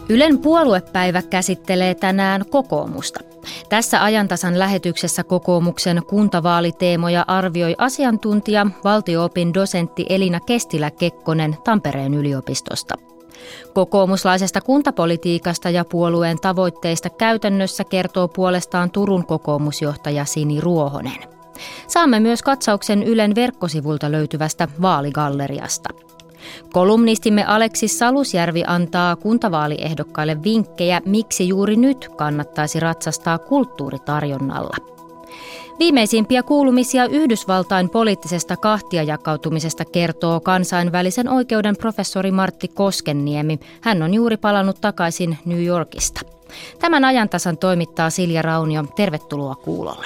Ylen puoluepäivä käsittelee tänään kokoomusta. Tässä ajantasan lähetyksessä kokoomuksen kuntavaaliteemoja arvioi asiantuntija, valtio-opin dosentti Elina Kestilä-Kekkonen Tampereen yliopistosta. Kokoomuslaisesta kuntapolitiikasta ja puolueen tavoitteista käytännössä kertoo puolestaan Turun kokoomusjohtaja Sini Ruohonen. Saamme myös katsauksen Ylen verkkosivulta löytyvästä vaaligalleriasta. Kolumnistimme Aleksis Salusjärvi antaa kuntavaaliehdokkaille vinkkejä, miksi juuri nyt kannattaisi ratsastaa kulttuuritarjonnalla. Viimeisimpiä kuulumisia Yhdysvaltain poliittisesta kahtiajakautumisesta kertoo kansainvälisen oikeuden professori Martti Koskenniemi. Hän on juuri palannut takaisin New Yorkista. Tämän ajantasan toimittaa Silja Raunio. Tervetuloa kuulolle.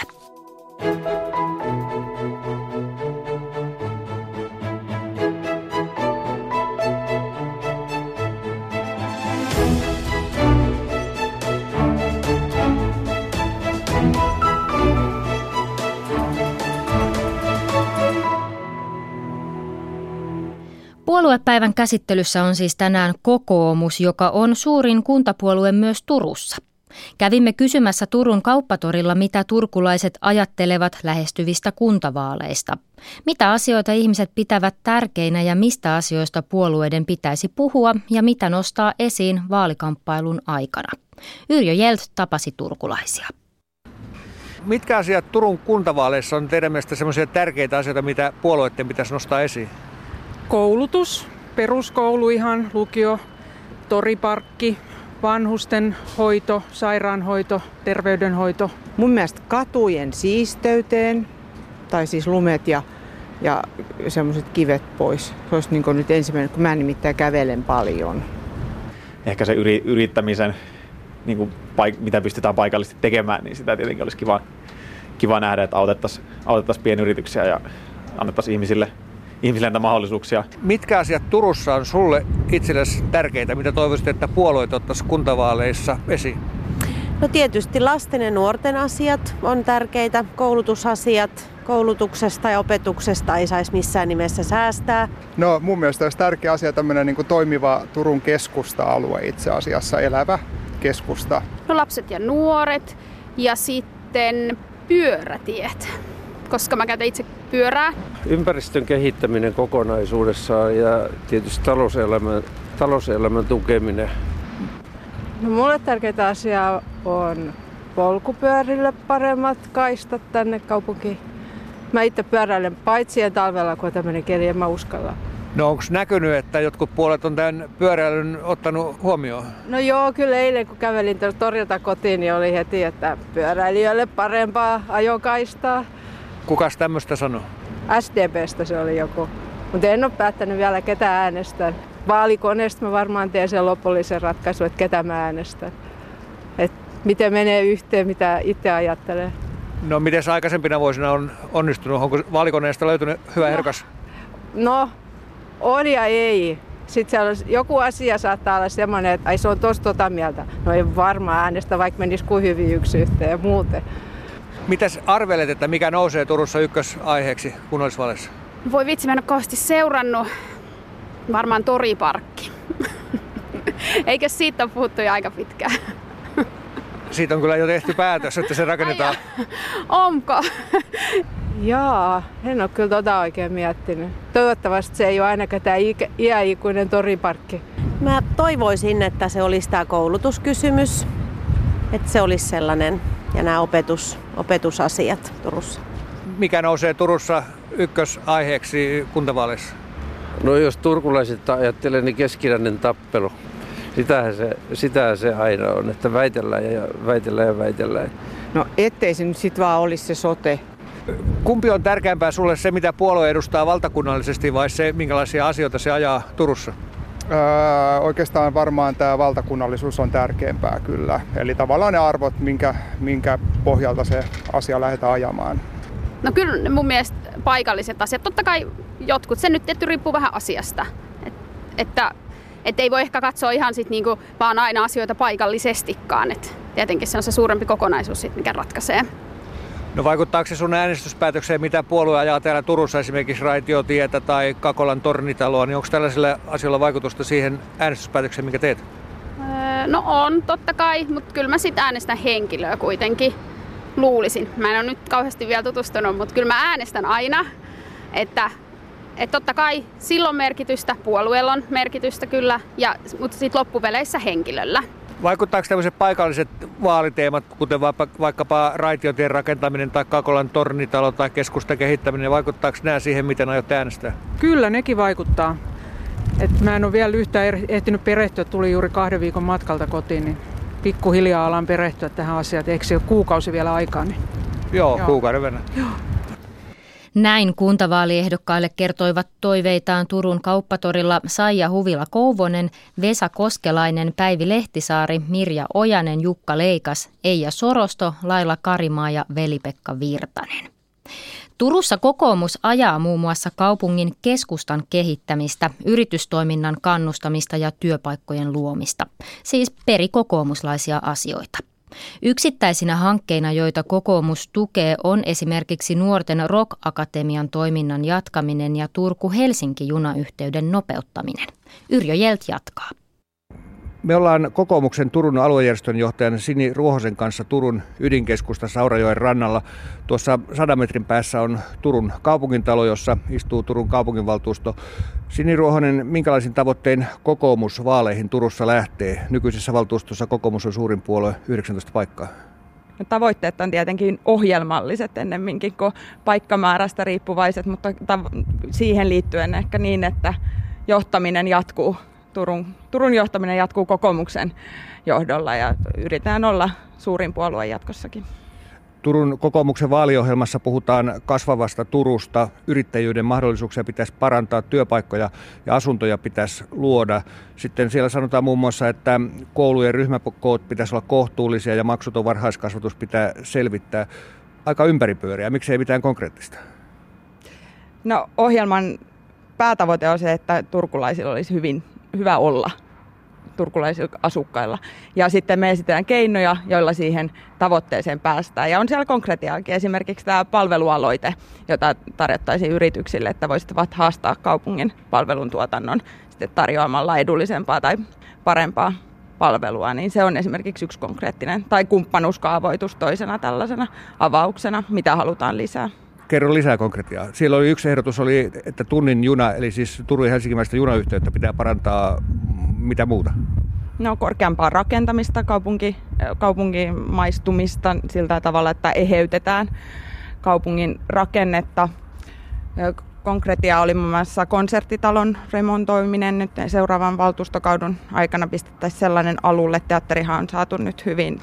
Puoluepäivän käsittelyssä on siis tänään kokoomus, joka on suurin kuntapuolue myös Turussa. Kävimme kysymässä Turun kauppatorilla, mitä turkulaiset ajattelevat lähestyvistä kuntavaaleista. Mitä asioita ihmiset pitävät tärkeinä ja mistä asioista puolueiden pitäisi puhua ja mitä nostaa esiin vaalikamppailun aikana. Yrjö Jelt tapasi turkulaisia. Mitkä asiat Turun kuntavaaleissa on teidän mielestä sellaisia tärkeitä asioita, mitä puolueiden pitäisi nostaa esiin? Koulutus, peruskoulu ihan, lukio, toriparkki, vanhusten hoito, sairaanhoito, terveydenhoito. Mun mielestä katujen siisteyteen, tai siis lumet ja semmoiset kivet pois. Se olisi niin kuin nyt ensimmäinen, kun mä nimittäin kävelen paljon. Ehkä se yrittämisen, niin kuin mitä pystytään paikallisesti tekemään, niin sitä tietenkin olisi kiva nähdä, että autettaisiin pienyrityksiä ja annettaisiin ihmisille näitä mahdollisuuksia. Mitkä asiat Turussa on sulle itsellesi tärkeitä, mitä toivoisit, että puolueet ottaisiin kuntavaaleissa esiin? No tietysti lasten ja nuorten asiat on tärkeitä, koulutusasiat. Koulutuksesta ja opetuksesta ei saisi missään nimessä säästää. No mun mielestä olisi tärkeä asia tämmöinen niin kuin toimiva Turun keskusta-alue itse asiassa, elävä keskusta. No lapset ja nuoret ja sitten pyörätiet, koska mä käytän itse pyörää. Ympäristön kehittäminen kokonaisuudessaan ja tietysti talouselämän tukeminen. No mulle tärkeitä asiaa on polkupyörille paremmat kaistat tänne kaupunkiin. Mä itse pyöräilen paitsi talvella, kun on tämmöinen keli, en mä uskalla. No onko näkynyt, että jotkut puolet on tämän pyöräilyn ottanut huomioon? No joo, kyllä eilen kun kävelin torilta kotiin, niin oli heti, että pyöräilijöille parempaa ajokaistaa. Kukas tämmöistä sanoi? SDP:stä se oli joku. Mutta en ole päättänyt vielä ketä äänestän. Vaalikoneesta mä varmaan teen sen lopullisen ratkaisun, että ketä mä äänestän. Et miten menee yhteen, mitä itse ajattelee. No miten aikaisempina vuosina on onnistunut? Onko vaalikoneesta löytynyt hyvä ehdokas? No on ja ei. Sitten joku asia saattaa olla semmoinen, että ai se on tosta mieltä. No ei varmaan äänestä, vaikka menisi kuin hyvin yksi yhteen ja muuten. Mitäs arvelet, että mikä nousee Turussa ykkösaiheeksi kunnallisvaaleissa? Voi vitsi, mä en ole kauheasti seurannut. Varmaan toriparkki. Eikö siitä ole puhuttu jo aika pitkään? Siitä on kyllä jo tehty päätös, että se rakennetaan. Onko? Jaa, en ole kyllä oikein miettinyt. Toivottavasti se ei ole ainakaan tämä iäikuinen toriparkki. Mä toivoisin, että se olisi tämä koulutuskysymys. Että se olisi sellainen ja nämä opetusasiat Turussa. Mikä nousee Turussa ykkösaiheeksi kuntavaaleissa? No jos turkulaiset ajattelee, niin keskinäinen tappelu. Sitähän se aina on, että väitellään. No ettei se nyt sit vaan olisi se sote. Kumpi on tärkeämpää sulle, se mitä puolue edustaa valtakunnallisesti vai se minkälaisia asioita se ajaa Turussa? Oikeastaan varmaan tämä valtakunnallisuus on tärkeämpää kyllä. Eli tavallaan ne arvot, minkä pohjalta se asia lähdetään ajamaan. No kyllä mun mielestä paikalliset asiat. Totta kai jotkut, se nyt tietty riippuu vähän asiasta. Että ei voi ehkä katsoa ihan sit niinku vaan aina asioita paikallisestikaan. Et tietenkin se on se suurempi kokonaisuus, sit, mikä ratkaisee. No vaikuttaako se sun äänestyspäätökseen, mitä puolue ajaa täällä Turussa, esimerkiksi Raitiotietä tai Kakolan tornitaloa, niin onko tällaisilla asioilla vaikutusta siihen äänestyspäätökseen, mikä teet? No on, totta kai, mutta kyllä mä sit äänestän henkilöä kuitenkin, luulisin. Mä en ole nyt kauheasti vielä tutustunut, mutta kyllä mä äänestän aina, että totta kai silloin merkitystä, puolueella on merkitystä kyllä, mutta sitten loppupeleissä henkilöllä. Vaikuttaako tämmöiset paikalliset vaaliteemat, kuten vaikkapa raitiotien rakentaminen tai Kakolan tornitalo tai keskustan kehittäminen, vaikuttaako nämä siihen, miten aiot äänestää? Kyllä, nekin vaikuttaa. Mä en ole vielä yhtään ehtinyt perehtyä, tuli juuri 2 viikon matkalta kotiin, niin pikkuhiljaa alan perehtyä tähän asiaan. Eikö se ole kuukausi vielä aikaa? Niin... Joo, kuukauden verran. Joo. Näin kuntavaaliehdokkaille kertoivat toiveitaan Turun kauppatorilla Saija Huvila-Kouvonen, Vesa Koskelainen, Päivi Lehtisaari, Mirja Ojanen, Jukka Leikas, Eija Sorosto, Laila Karimaa ja Veli-Pekka Virtanen. Turussa kokoomus ajaa muun muassa kaupungin keskustan kehittämistä, yritystoiminnan kannustamista ja työpaikkojen luomista. Siis perikokoomuslaisia asioita. Yksittäisinä hankkeina, joita kokoomus tukee, on esimerkiksi nuorten Rock-akatemian toiminnan jatkaminen ja Turku-Helsinki-junayhteyden nopeuttaminen. Yrjö Jelt jatkaa. Me ollaan kokoomuksen Turun aluejärjestön johtajan Sini Ruohosen kanssa Turun ydinkeskustassa Aurajoen rannalla. Tuossa 100 metrin päässä on Turun kaupungintalo, jossa istuu Turun kaupunginvaltuusto. Sini Ruohonen, minkälaisin tavoittein kokoomus vaaleihin Turussa lähtee? Nykyisessä valtuustossa kokoomus on suurin puolue, 19 paikkaa. No, tavoitteet on tietenkin ohjelmalliset ennemminkin kuin paikkamäärästä riippuvaiset, mutta siihen liittyen ehkä niin, että johtaminen jatkuu. Turun johtaminen jatkuu kokoomuksen johdolla ja yritetään olla suurin puolue jatkossakin. Turun kokoomuksen vaaliohjelmassa puhutaan kasvavasta Turusta. Yrittäjyyden mahdollisuuksia pitäisi parantaa, työpaikkoja ja asuntoja pitäisi luoda. Sitten siellä sanotaan muun muassa, että koulujen ryhmäkoot pitäisi olla kohtuullisia ja maksuton varhaiskasvatus pitää selvittää. Aika ympäripyöreä. Miksei mitään konkreettista? No, ohjelman päätavoite on se, että turkulaisilla olisi hyvä olla, turkulaisilla asukkailla. Ja sitten me esitetään keinoja, joilla siihen tavoitteeseen päästään. Ja on siellä konkretiaakin, esimerkiksi tämä palvelualoite, jota tarjottaisiin yrityksille, että voisivat haastaa kaupungin palveluntuotannon sitten tarjoamalla edullisempaa tai parempaa palvelua. Niin se on esimerkiksi yksi konkreettinen, tai kumppanuuskaavoitus toisena tällaisena avauksena, mitä halutaan lisää. Kerro lisää konkretiaa. Siellä oli yksi ehdotus, että tunnin juna, eli siis Turun ja Helsingin välistä junayhteyttä pitää parantaa. Mitä muuta? No, korkeampaa rakentamista, kaupunkimaistumista sillä tavalla, että eheytetään kaupungin rakennetta. Konkretia oli muun muassa konserttitalon remontoiminen. Nyt seuraavan valtuustokauden aikana pistettäisiin sellainen alulle. Teatterihan on saatu nyt hyvin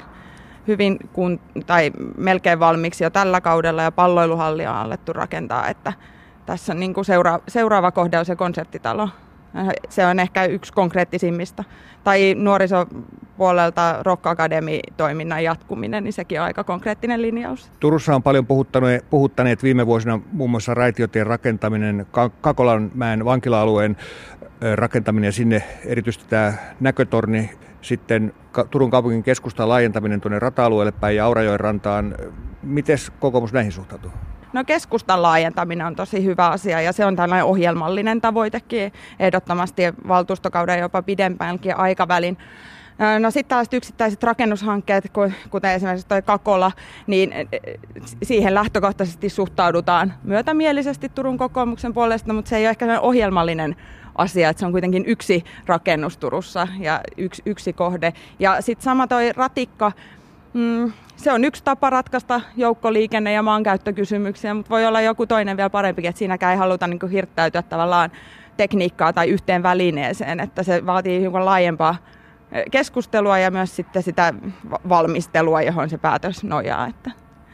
tai melkein valmiiksi jo tällä kaudella ja palloiluhallia on alettu rakentaa, että tässä on niin kuin seuraava kohde on se konserttitalo. Se on ehkä yksi konkreettisimmista. Tai nuorisopuolelta Rock Academy-toiminnan jatkuminen, niin sekin on aika konkreettinen linjaus. Turussa on paljon puhuttaneet viime vuosina muun muassa raitiotien rakentaminen, Kakolanmäen vankila-alueen rakentaminen ja sinne erityisesti tämä näkötorni. Sitten Turun kaupungin keskustan laajentaminen tuonne rata-alueelle päin ja Aurajoen rantaan. Miten kokoomus näihin suhtautuu? No, keskustan laajentaminen on tosi hyvä asia ja se on tällainen ohjelmallinen tavoitekin ehdottomasti valtuustokauden jopa pidempäänkin aikavälin. No, sitten tällaiset yksittäiset rakennushankkeet, kuten esimerkiksi tuo Kakola, niin siihen lähtökohtaisesti suhtaudutaan myötämielisesti Turun kokoomuksen puolesta, mutta se ei ole ehkä sellainen ohjelmallinen asia, että se on kuitenkin yksi rakennus Turussa ja yksi kohde. Ja sitten sama toi ratikka, se on yksi tapa ratkaista joukkoliikenne- ja maankäyttökysymyksiä, mutta voi olla joku toinen vielä parempikin, että siinäkään ei haluta niin kuin hirttäytyä tavallaan tekniikkaa tai yhteen välineeseen, että se vaatii hiukan laajempaa keskustelua ja myös sitten sitä valmistelua, johon se päätös nojaa, että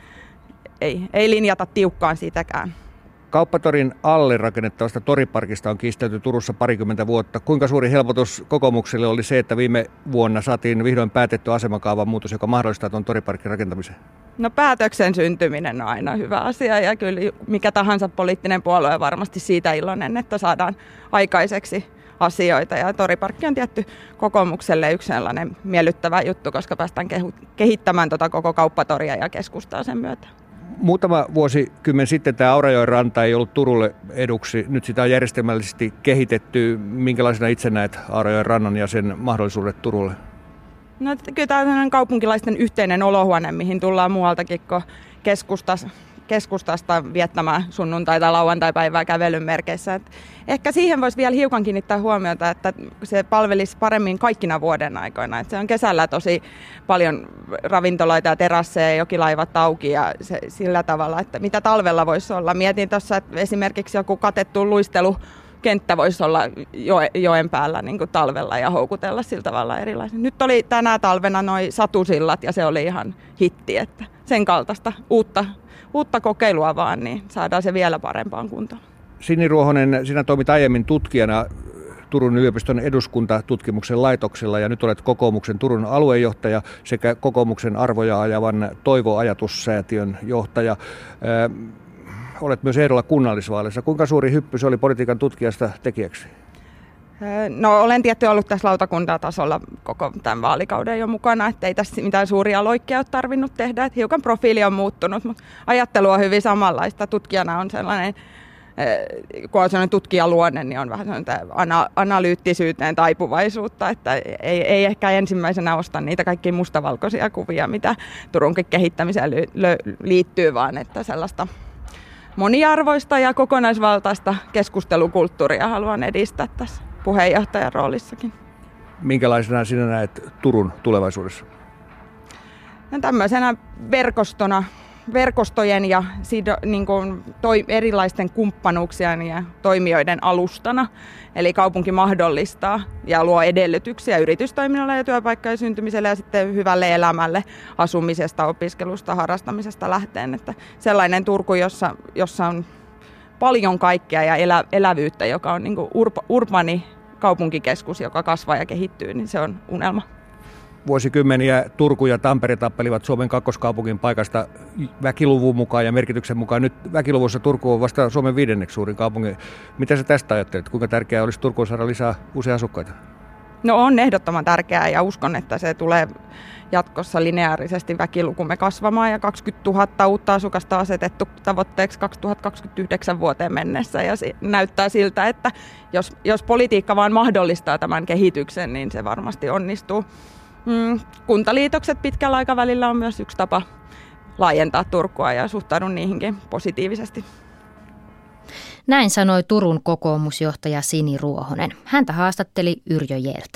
ei linjata tiukkaan sitäkään. Kauppatorin alle rakennettavasta toriparkista on kiistelty Turussa parikymmentä vuotta. Kuinka suuri helpotus kokoomukselle oli se, että viime vuonna saatiin vihdoin päätetty asemakaavan muutos, joka mahdollistaa tuon toriparkin rakentamisen? No, päätöksen syntyminen on aina hyvä asia ja kyllä mikä tahansa poliittinen puolue on varmasti siitä iloinen, että saadaan aikaiseksi asioita. Ja toriparkki on tietty kokoomukselle yksi sellainen miellyttävä juttu, koska päästään kehittämään koko kauppatoria ja keskustaa sen myötä. Muutama vuosikymmen sitten tämä Aurajoen ranta ei ollut Turulle eduksi. Nyt sitä on järjestelmällisesti kehitetty. Minkälaisena itse näet Aurajoen rannan ja sen mahdollisuudet Turulle? No kyllä tämä on kaupunkilaisten yhteinen olohuone, mihin tullaan muualtakin kuin keskustasta viettämään sunnuntai- tai lauantai-päivää kävelyn merkeissä. Et ehkä siihen voisi vielä hiukan kiinnittää huomiota, että se palvelisi paremmin kaikkina vuoden aikoina. Et se on kesällä tosi paljon ravintoloita ja terasseja ja jokilaivat auki ja sillä tavalla, että mitä talvella voisi olla. Mietin tuossa, että esimerkiksi joku katettu luistelukenttä voisi olla joen päällä niin kuin talvella ja houkutella sillä tavalla erilaisia. Nyt oli tänä talvena noi satusillat ja se oli ihan hitti, että sen kaltaista uutta kokeilua vaan, niin saadaan se vielä parempaan kuntoon. Sini Ruohonen, sinä toimit aiemmin tutkijana Turun yliopiston eduskuntatutkimuksen laitoksella ja nyt olet kokoomuksen Turun aluejohtaja sekä kokoomuksen arvoja ajavan Toivo-ajatussäätiön johtaja. Olet myös ehdolla kunnallisvaaleissa. Kuinka suuri hyppy se oli politiikan tutkijasta tekijäksi? No olen tietysti ollut tässä lautakuntatasolla koko tämän vaalikauden jo mukana, ettei tässä mitään suuria loikkia ole tarvinnut tehdä. Että hiukan profiili on muuttunut, mutta ajattelu on hyvin samanlaista. Tutkijana on sellainen, kun on sellainen tutkijaluonne, niin on vähän analyyttisyyteen taipuvaisuutta, että ei ehkä ensimmäisenä osta niitä kaikkia mustavalkoisia kuvia, mitä Turunkin kehittämiseen liittyy, vaan että sellaista moniarvoista ja kokonaisvaltaista keskustelukulttuuria haluan edistää tässä puheenjohtajan roolissakin. Minkälaisena sinä näet Turun tulevaisuudessa? No tämmöisenä verkostojen ja erilaisten kumppanuuksien ja toimijoiden alustana. Eli kaupunki mahdollistaa ja luo edellytyksiä yritystoiminnalle ja työpaikkojen syntymiselle ja sitten hyvälle elämälle asumisesta, opiskelusta, harrastamisesta lähteen. Että sellainen Turku, jossa on paljon kaikkea ja elävyyttä, joka on niin kuin urbani kaupunkikeskus, joka kasvaa ja kehittyy, niin se on unelma. Vuosikymmeniä Turku ja Tampere tappelivat Suomen kakkoskaupungin paikasta väkiluvun mukaan ja merkityksen mukaan. Nyt väkiluvussa Turku on vasta Suomen 5. suurin kaupunki. Mitä sä tästä ajattelet? Kuinka tärkeää olisi Turkuun saada lisää uusia asukkaita? No on ehdottoman tärkeää ja uskon, että se tulee jatkossa lineaarisesti väkilukumme kasvamaan ja 20 000 uutta asukasta asetettu tavoitteeksi 2029 vuoteen mennessä ja näyttää siltä, että jos politiikka vaan mahdollistaa tämän kehityksen, niin se varmasti onnistuu. Kuntaliitokset pitkällä aikavälillä on myös yksi tapa laajentaa Turkua ja suhtaudun niihinkin positiivisesti. Näin sanoi Turun kokoomusjohtaja Sini Ruohonen. Häntä haastatteli Yrjö Jelt.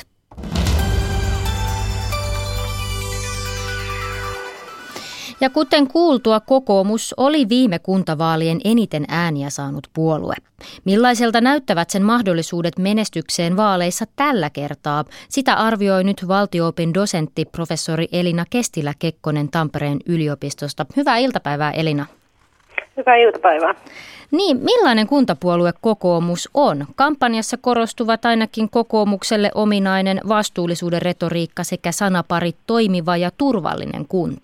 Ja kuten kuultua, kokoomus oli viime kuntavaalien eniten ääniä saanut puolue. Millaiselta näyttävät sen mahdollisuudet menestykseen vaaleissa tällä kertaa? Sitä arvioi nyt valtio-opin dosentti professori Elina Kestilä-Kekkonen Tampereen yliopistosta. Hyvää iltapäivää, Elina. Hyvää iltapäivää. Niin, millainen kuntapuolue kokoomus on? Kampanjassa korostuvat ainakin kokoomukselle ominainen vastuullisuuden retoriikka sekä sanapari toimiva ja turvallinen kunta.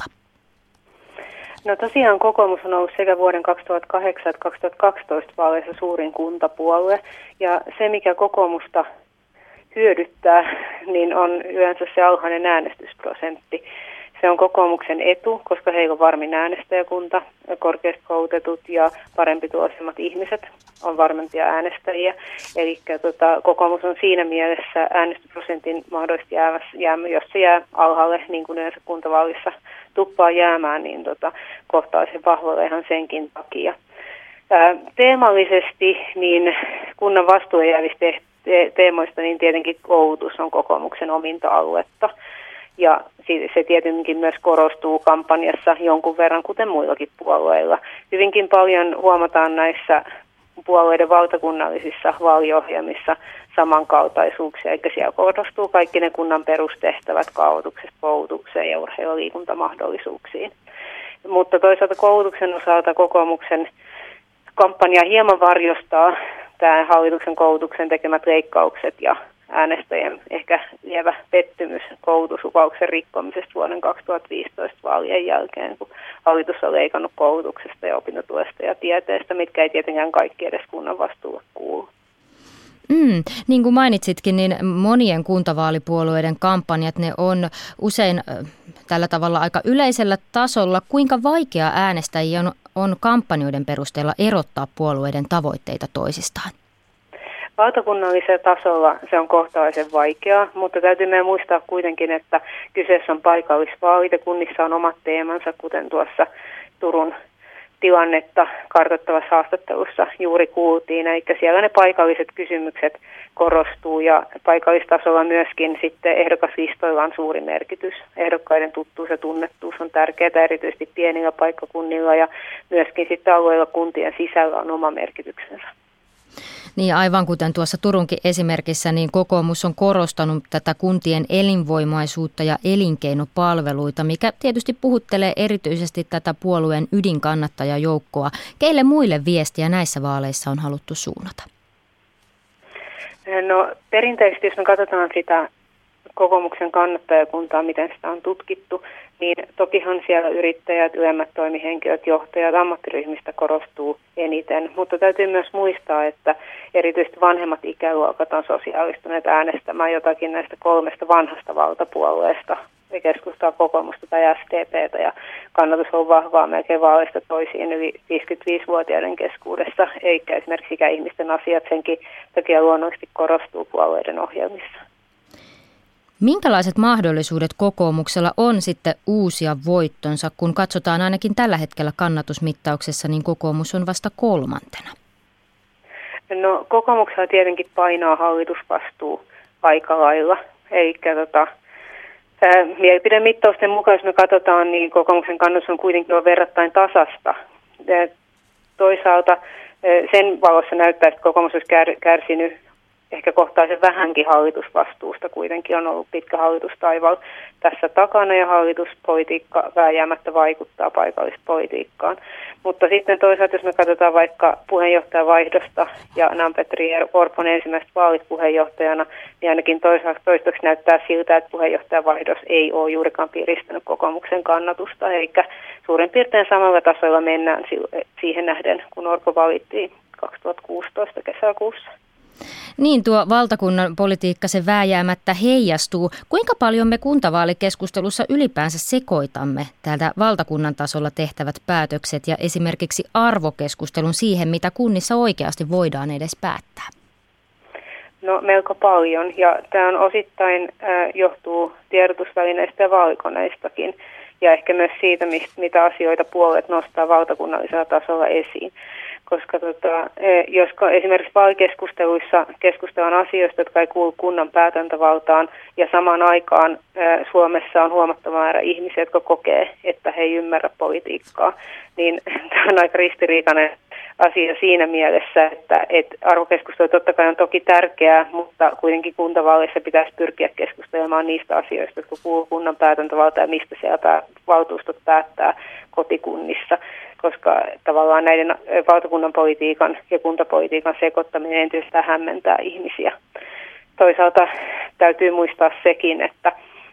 No tosiaan kokoomus on ollut sekä vuoden 2008 että 2012 vaaleissa suurin kuntapuolue. Ja se, mikä kokoomusta hyödyttää, niin on yleensä se alhainen äänestysprosentti. Se on kokoomuksen etu, koska heillä on varmin äänestäjäkunta, korkeasti koulutetut ja parempi tuloisemmat ihmiset on varmempia äänestäjiä. Eli kokoomus on siinä mielessä äänestysprosentin mahdollisesti jos se jää alhaalle, niin kuin yleensä kuntavaalissa tuppaa jäämään, niin kohtaa se vahvoilla ihan senkin takia. Teemallisesti niin kunnan vastuulle jäävistä teemoista niin tietenkin koulutus on kokoomuksen ominta aluetta. Ja se tietenkin myös korostuu kampanjassa jonkun verran, kuten muillakin puolueilla. Hyvinkin paljon huomataan näissä puolueiden valtakunnallisissa vaaliohjelmissa samankaltaisuuksia, eli siellä korostuu kaikki ne kunnan perustehtävät kaavoituksesta koulutukseen ja urheilu- ja liikuntamahdollisuuksiin. Mutta toisaalta koulutuksen osalta kokoomuksen kampanja hieman varjostaa tämä hallituksen koulutuksen tekemät leikkaukset ja äänestäjien ehkä lievä pettymys koulutuslupauksen rikkomisesta vuoden 2015 vaalien jälkeen, kun hallitus on leikannut koulutuksesta ja opintotuesta ja tieteestä, mitkä ei tietenkään kaikki edes kunnan vastuulle kuulu. Niin kuin mainitsitkin, niin monien kuntavaalipuolueiden kampanjat, ne on usein tällä tavalla aika yleisellä tasolla. Kuinka vaikea äänestäjiä on kampanjoiden perusteella erottaa puolueiden tavoitteita toisistaan? Valtakunnallisella tasolla se on kohtalaisen vaikeaa, mutta täytyy meidän muistaa kuitenkin, että kyseessä on paikallisvaalit ja kunnissa on omat teemansa, kuten tuossa Turun tilannetta kartoittavassa haastattelussa juuri kuultiin, eli siellä ne paikalliset kysymykset korostuu ja paikallistasolla myöskin sitten ehdokaslistoilla on suuri merkitys. Ehdokkaiden tuttuus ja tunnettuus on tärkeää erityisesti pienillä paikkakunnilla ja myöskin sitten alueilla kuntien sisällä on oma merkityksensä. Niin aivan kuten tuossa Turunkin esimerkissä, niin kokoomus on korostanut tätä kuntien elinvoimaisuutta ja elinkeinopalveluita, mikä tietysti puhuttelee erityisesti tätä puolueen ydinkannattajajoukkoa. Keille muille viestiä näissä vaaleissa on haluttu suunnata? No perinteisesti, jos me katsotaan sitä kokoomuksen kannattajakuntaa, miten sitä on tutkittu, niin tokihan siellä yrittäjät, ylemmät toimihenkilöt, johtajat ammattiryhmistä korostuu eniten. Mutta täytyy myös muistaa, että erityisesti vanhemmat ikäluokat on sosiaalistuneet äänestämään jotakin näistä 3 vanhasta valtapuolueesta, keskustaa, kokoomusta tai SDPtä, ja kannatus on vahvaa melkein vaaleista toisiin yli 55-vuotiaiden keskuudessa, eikä esimerkiksi ikäihmisten asiat senkin takia luonnollisesti korostuu puolueiden ohjelmissa. Minkälaiset mahdollisuudet kokoomuksella on sitten uusia voittonsa, kun katsotaan ainakin tällä hetkellä kannatusmittauksessa, niin kokoomus on vasta 3. No kokoomuksella tietenkin painaa hallitusvastuu aika lailla, eikä mielipidemittausten mukaan, jos me katsotaan, niin kokoomuksen kannatus on kuitenkin verrattain tasasta. Toisaalta sen valossa näyttää, että kokoomus olisi kärsinyt ehkä kohtaisen vähänkin hallitusvastuusta, kuitenkin on ollut pitkä hallitustaival tässä takana ja hallituspolitiikka vääjäämättä vaikuttaa paikallispolitiikkaan. Mutta sitten toisaalta, jos me katsotaan vaikka puheenjohtajavaihdosta ja Petteri Orpon ensimmäiset vaalit puheenjohtajana, niin ainakin toistaiseksi näyttää siltä, että puheenjohtajavaihdos ei ole juurikaan piristänyt kokoomuksen kannatusta, eikä suurin piirtein samalla tasolla mennään siihen nähden, kun Orpo valittiin 2016 kesäkuussa. Niin, tuo valtakunnan politiikka se vääjäämättä heijastuu. Kuinka paljon me kuntavaalikeskustelussa ylipäänsä sekoitamme täältä valtakunnan tasolla tehtävät päätökset ja esimerkiksi arvokeskustelun siihen, mitä kunnissa oikeasti voidaan edes päättää? No melko paljon, ja tämä on osittain johtuu tiedotusvälineistä ja vaalikoneistakin ja ehkä myös siitä, mitä asioita puolueet nostaa valtakunnallisella tasolla esiin. Koska jos esimerkiksi vaalikeskusteluissa keskustellaan asioista, jotka ei kuulu kunnan päätäntävaltaan, ja samaan aikaan Suomessa on huomattava määrä ihmisiä, jotka kokee, että he ei ymmärrä politiikkaa, niin tämä on aika ristiriitainen asia siinä mielessä, että arvokeskustelu totta kai on toki tärkeää, mutta kuitenkin kuntavaaleissa pitäisi pyrkiä keskustelemaan niistä asioista, jotka kuuluu kunnan päätäntävaltaan ja mistä sieltä valtuustot päättää kotikunnissa, koska tavallaan näiden valtakunnan politiikan ja kuntapolitiikan sekoittaminen entisestään hämmentää ihmisiä. Toisaalta täytyy muistaa sekin, että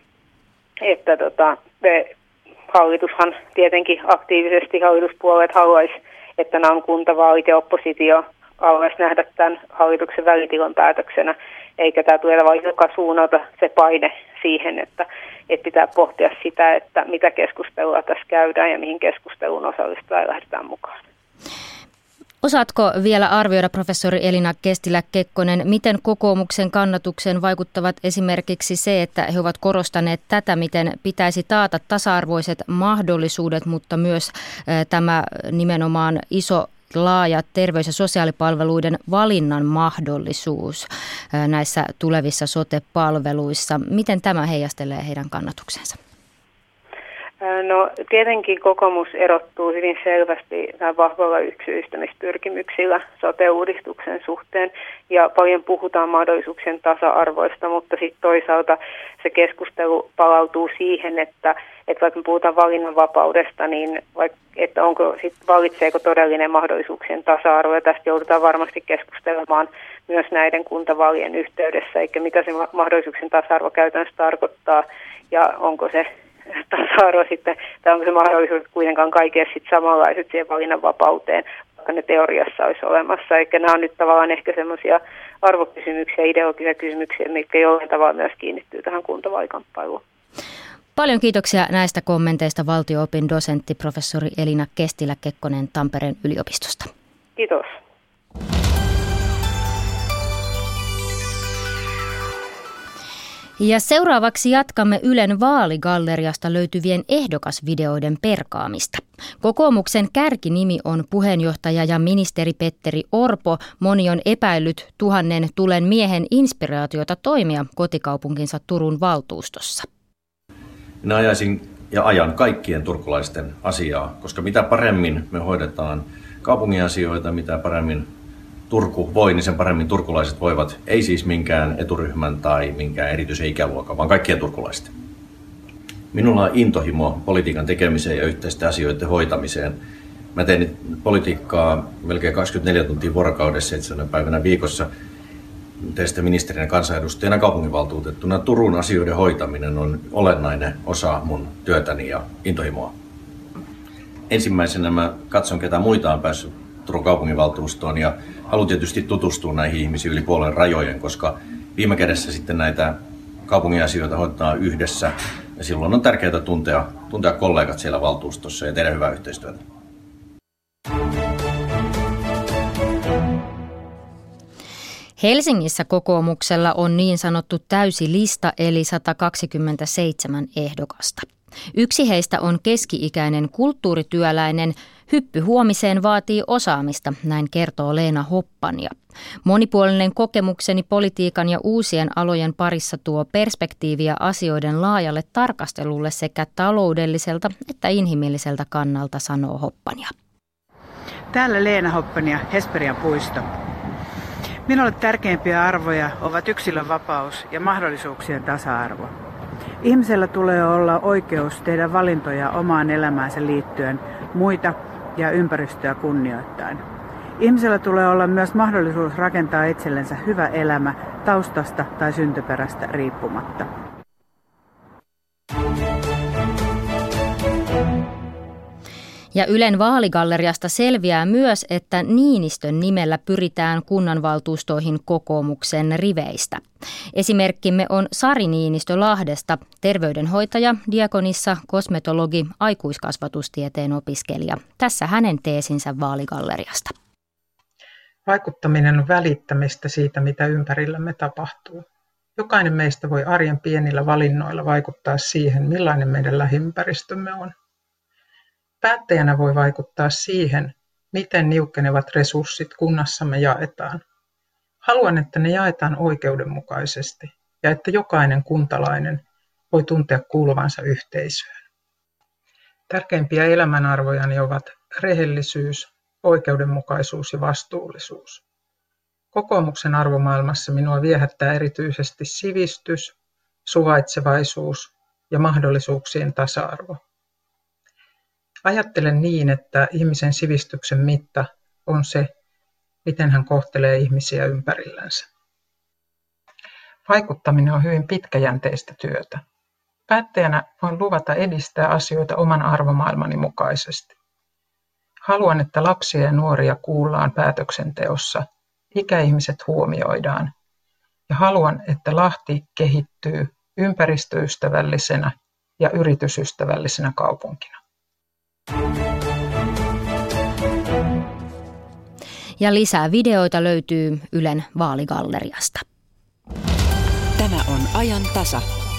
hallitushan tietenkin aktiivisesti hallituspuolueet haluaisi, että nämä on kuntavaalit ja oppositio haluaisi nähdä tämän hallituksen välitilan päätöksenä, eikä tämä tule vain joka suunnalta se paine siihen, että pitää pohtia sitä, että mitä keskustelua tässä käydään ja mihin keskusteluun osallistua ja lähdetään mukaan. Osaatko vielä arvioida, professori Elina Kestilä-Kekkonen, miten kokoomuksen kannatukseen vaikuttavat esimerkiksi se, että he ovat korostaneet tätä, miten pitäisi taata tasa-arvoiset mahdollisuudet, mutta myös tämä nimenomaan iso laaja terveys- ja sosiaalipalveluiden valinnan mahdollisuus näissä tulevissa sote-palveluissa. Miten tämä heijastelee heidän kannatuksensa? No tietenkin kokoomus erottuu hyvin selvästi vahvalla yksityistämispyrkimyksillä sote-uudistuksen suhteen ja paljon puhutaan mahdollisuuksien tasa-arvoista, mutta sitten toisaalta se keskustelu palautuu siihen, että vaikka me puhutaan valinnanvapaudesta, niin että valitseeko todellinen mahdollisuuksien tasa-arvo, ja tästä joudutaan varmasti keskustelemaan myös näiden kuntavaalien yhteydessä, eikä mitä se mahdollisuuksien tasa-arvo käytännössä tarkoittaa ja onko se tasa-arvo sitten, tai onko se mahdollisuus kuitenkaan kaikille sitten samanlaiset siihen valinnanvapauteen, vaikka ne teoriassa olisi olemassa. Eikä nämä on nyt tavallaan ehkä semmoisia arvokysymyksiä, ideologisia kysymyksiä, mitkä jollain tavalla myös kiinnittyy tähän kuntavaalikamppailuun. Paljon kiitoksia näistä kommenteista valtio-opin dosentti professori Elina Kestilä-Kekkonen Tampereen yliopistosta. Kiitos. Ja seuraavaksi jatkamme Ylen vaaligalleriasta löytyvien ehdokasvideoiden perkaamista. Kokoomuksen kärkinimi on puheenjohtaja ja ministeri Petteri Orpo. Moni on epäillyt 1000 tulen miehen inspiraatiota toimia kotikaupunkinsa Turun valtuustossa. Minä ajaisin ja ajan kaikkien turkulaisten asiaa, koska mitä paremmin me hoidetaan kaupungin asioita, mitä paremmin Turku voi, niin sen paremmin turkulaiset voivat. Ei siis minkään eturyhmän tai minkään erityisen ikäluokan, vaan kaikkien turkulaisten. Minulla on intohimo politiikan tekemiseen ja yhteisten asioiden hoitamiseen. Mä teen nyt politiikkaa melkein 24 tuntia vuorokaudessa, 7 päivänä viikossa. Teen sitä ministerinä, kansanedustajana, kaupunginvaltuutettuna. Turun asioiden hoitaminen on olennainen osa mun työtäni ja intohimoa. Ensimmäisenä mä katson, ketä muita on päässyt Turun kaupunginvaltuustoon ja haluan tietysti tutustua näihin ihmisiin yli puolen rajojen, koska viime kädessä sitten näitä kaupungin asioita hoidetaan yhdessä ja silloin on tärkeää tuntea kollegat siellä valtuustossa ja tehdä hyvää yhteistyötä. Helsingissä kokoomuksella on niin sanottu täysi lista eli 127 ehdokasta. Yksi heistä on keski-ikäinen kulttuurityöläinen. Hyppy huomiseen vaatii osaamista, näin kertoo Leena Hoppania. Monipuolinen kokemukseni politiikan ja uusien alojen parissa tuo perspektiiviä asioiden laajalle tarkastelulle sekä taloudelliselta että inhimilliseltä kannalta, sanoo Hoppania. Täällä Leena Hoppania, Hesperian puisto. Minulle tärkeimpiä arvoja ovat yksilön vapaus ja mahdollisuuksien tasa-arvo. Ihmisellä tulee olla oikeus tehdä valintoja omaan elämäänsä liittyen muita ja ympäristöä kunnioittaen. Ihmisellä tulee olla myös mahdollisuus rakentaa itsellensä hyvä elämä taustasta tai syntyperästä riippumatta. Ja Ylen vaaligalleriasta selviää myös, että Niinistön nimellä pyritään kunnanvaltuustoihin kokoomuksen riveistä. Esimerkkimme on Sari Niinistö Lahdesta, terveydenhoitaja, diakonissa, kosmetologi, aikuiskasvatustieteen opiskelija. Tässä hänen teesinsä vaaligalleriasta. Vaikuttaminen on välittämistä siitä, mitä ympärillämme tapahtuu. Jokainen meistä voi arjen pienillä valinnoilla vaikuttaa siihen, millainen meidän lähiympäristömme on. Päättäjänä voi vaikuttaa siihen, miten niukkenevat resurssit kunnassamme jaetaan. Haluan, että ne jaetaan oikeudenmukaisesti ja että jokainen kuntalainen voi tuntea kuuluvansa yhteisöön. Tärkeimpiä elämänarvojani ovat rehellisyys, oikeudenmukaisuus ja vastuullisuus. Kokoomuksen arvomaailmassa minua viehättää erityisesti sivistys, suvaitsevaisuus ja mahdollisuuksien tasa-arvo. Ajattelen niin, että ihmisen sivistyksen mitta on se, miten hän kohtelee ihmisiä ympärillänsä. Vaikuttaminen on hyvin pitkäjänteistä työtä. Päättäjänä voin luvata edistää asioita oman arvomaailmani mukaisesti. Haluan, että lapsia ja nuoria kuullaan päätöksenteossa, ikäihmiset huomioidaan ja haluan, että Lahti kehittyy ympäristöystävällisenä ja yritysystävällisenä kaupunkina. Ja lisää videoita löytyy Ylen vaaligalleriasta. Tämä on ajan tasa.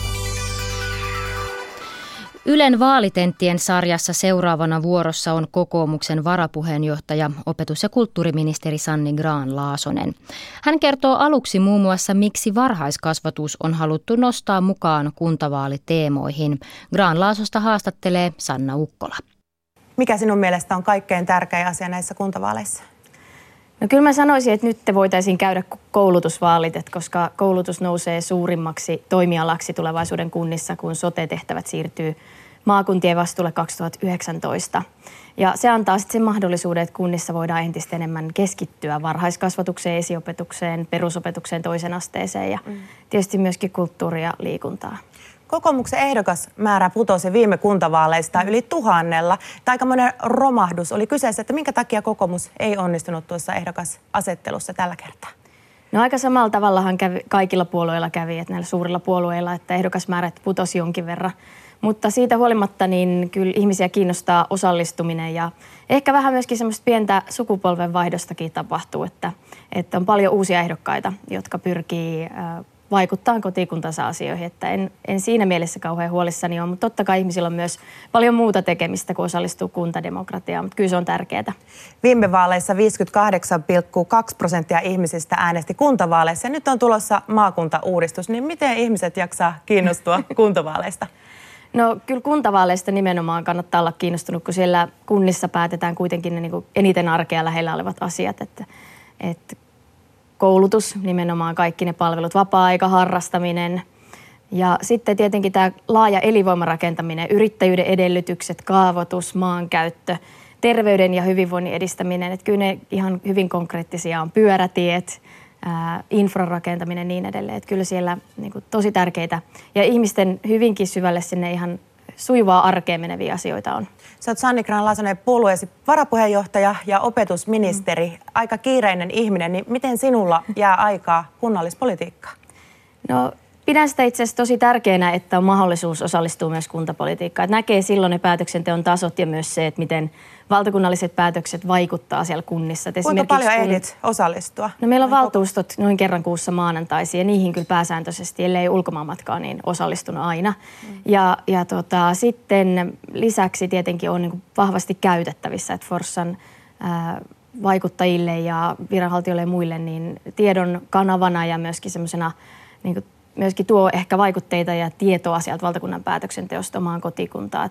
Ylen vaalitenttien sarjassa seuraavana vuorossa on kokoomuksen varapuheenjohtaja, opetus- ja kulttuuriministeri Sanni Grahn-Laasonen. Hän kertoo aluksi muun muassa, miksi varhaiskasvatus on haluttu nostaa mukaan kuntavaaliteemoihin. Grahn-Laasosta haastattelee Sanna Ukkola. Mikä sinun mielestä on kaikkein tärkein asia näissä kuntavaaleissa? No kyllä mä sanoisin, että nyt voitaisiin käydä koulutusvaalit, koska koulutus nousee suurimmaksi toimialaksi tulevaisuuden kunnissa, kun sote-tehtävät siirtyy maakuntien vastuulle 2019. Ja se antaa sitten sen mahdollisuuden, että kunnissa voidaan entistä enemmän keskittyä varhaiskasvatukseen, esiopetukseen, perusopetukseen, toisen asteeseen ja tietysti myöskin kulttuuria ja liikuntaa. Kokoomuksen ehdokasmäärä putosi viime kuntavaaleista yli 1000. Aikamoinen romahdus oli kyseessä, että minkä takia kokoomus ei onnistunut tuossa ehdokasasettelussa tällä kertaa? No aika samalla tavallahan kaikilla puolueilla kävi, että näillä suurilla puolueilla, että ehdokasmäärät putosi jonkin verran. Mutta siitä huolimatta niin kyllä ihmisiä kiinnostaa osallistuminen ja ehkä vähän myöskin semmoista pientä sukupolvenvaihdostakin tapahtuu, että on paljon uusia ehdokkaita, jotka pyrkii vaikuttaa kotikuntansa asioihin. Että en siinä mielessä kauhean huolissani ole, mutta totta kai ihmisillä on myös paljon muuta tekemistä, kun osallistuu kuntademokratiaan, mutta kyllä se on tärkeää. Viime vaaleissa 58,2% ihmisistä äänesti kuntavaaleissa ja nyt on tulossa maakuntauudistus, niin miten ihmiset jaksaa kiinnostua kuntavaaleista? No kyllä kuntavaaleista nimenomaan kannattaa olla kiinnostunut, kun siellä kunnissa päätetään kuitenkin ne niin kuin eniten arkea lähellä olevat asiat, että koulutus, nimenomaan kaikki ne palvelut, vapaa-aika, harrastaminen ja sitten tietenkin tämä laaja elinvoimarakentaminen, yrittäjyyden edellytykset, kaavoitus, maankäyttö, terveyden ja hyvinvoinnin edistäminen, että kyllä ne ihan hyvin konkreettisia on pyörätiet, infrarakentaminen ja niin edelleen, että kyllä siellä niin kuin tosi tärkeitä ja ihmisten hyvinkin syvälle sinne ihan sujuvaa arkeen meneviä asioita on. Sä oot Sanni Grahn-Laasonen, puolueesi varapuheenjohtaja ja opetusministeri, aika kiireinen ihminen, niin miten sinulla jää aikaa kunnallispolitiikkaan? No pidän sitä itse asiassa tosi tärkeänä, että on mahdollisuus osallistua myös kuntapolitiikkaan. Että näkee silloin ne päätöksenteon tasot ja myös se, että miten valtakunnalliset päätökset vaikuttaa siellä kunnissa. Kuinka paljon ehdit osallistua? No meillä on valtuustot noin kerran kuussa maanantaisin ja niihin kyllä pääsääntöisesti, ellei ulkomaanmatkaa, niin osallistunut aina. Ja sitten lisäksi tietenkin on niin kuin vahvasti käytettävissä, että Forssan vaikuttajille ja viranhaltijoille ja muille niin tiedon kanavana ja myöskin semmoisena niin kuin myöskin tuo ehkä vaikutteita ja tietoa sieltä valtakunnan päätöksenteosta omaan kotikuntaan.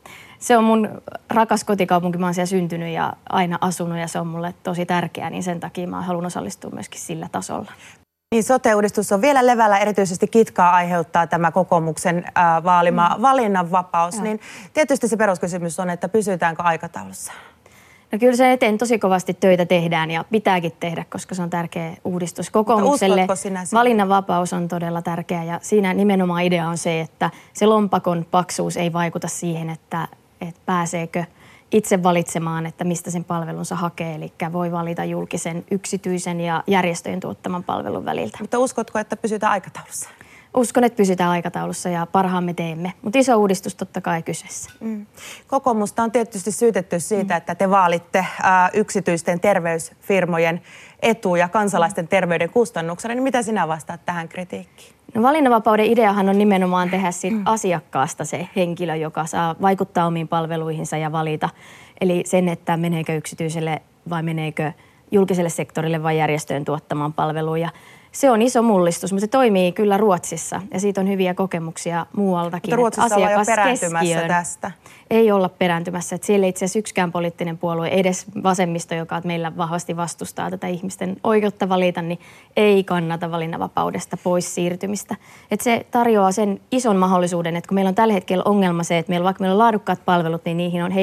Se on mun rakas kotikaupunki, mä oon siellä syntynyt ja aina asunut ja se on mulle tosi tärkeää, niin sen takia mä haluan osallistua myöskin sillä tasolla. Niin sote-uudistus on vielä levällä, erityisesti kitkaa aiheuttaa tämä kokoomuksen vaalima valinnanvapaus. Niin tietysti se peruskysymys on, että pysytäänkö aikataulussa? No kyllä sen eteen tosi kovasti töitä tehdään ja pitääkin tehdä, koska se on tärkeä uudistus kokoomukselle. Valinnanvapaus on todella tärkeä ja siinä nimenomaan idea on se, että se lompakon paksuus ei vaikuta siihen, että pääseekö itse valitsemaan, että mistä sen palvelunsa hakee. Eli voi valita julkisen, yksityisen ja järjestöjen tuottaman palvelun väliltä. Mutta uskotko, että pysytään aikataulussa? Uskon, että pysytään aikataulussa ja parhaamme teemme, mutta iso uudistus totta kai kyseessä. Kokoomusta on tietysti syytetty siitä, että te vaalitte yksityisten terveysfirmojen etuja kansalaisten terveyden kustannuksella. Niin mitä sinä vastaat tähän kritiikkiin? No, valinnanvapauden ideahan on nimenomaan tehdä siitä asiakkaasta se henkilö, joka saa vaikuttaa omiin palveluihinsa ja valita. Eli sen, että meneekö yksityiselle vai meneekö julkiselle sektorille vai järjestöjen tuottamaan palveluja. Se on iso mullistus, mutta se toimii kyllä Ruotsissa ja siitä on hyviä kokemuksia muualtakin. Mutta Ruotsissa ollaan jo perääntymässä tästä. Ei olla perääntymässä. Että siellä itse asiassa yksikään poliittinen puolue, edes vasemmisto, joka meillä vahvasti vastustaa tätä ihmisten oikeutta valita, niin ei kannata valinnanvapaudesta pois siirtymistä. Että se tarjoaa sen ison mahdollisuuden, että kun meillä on tällä hetkellä ongelma se, että vaikka meillä on laadukkaat palvelut, niin niihin on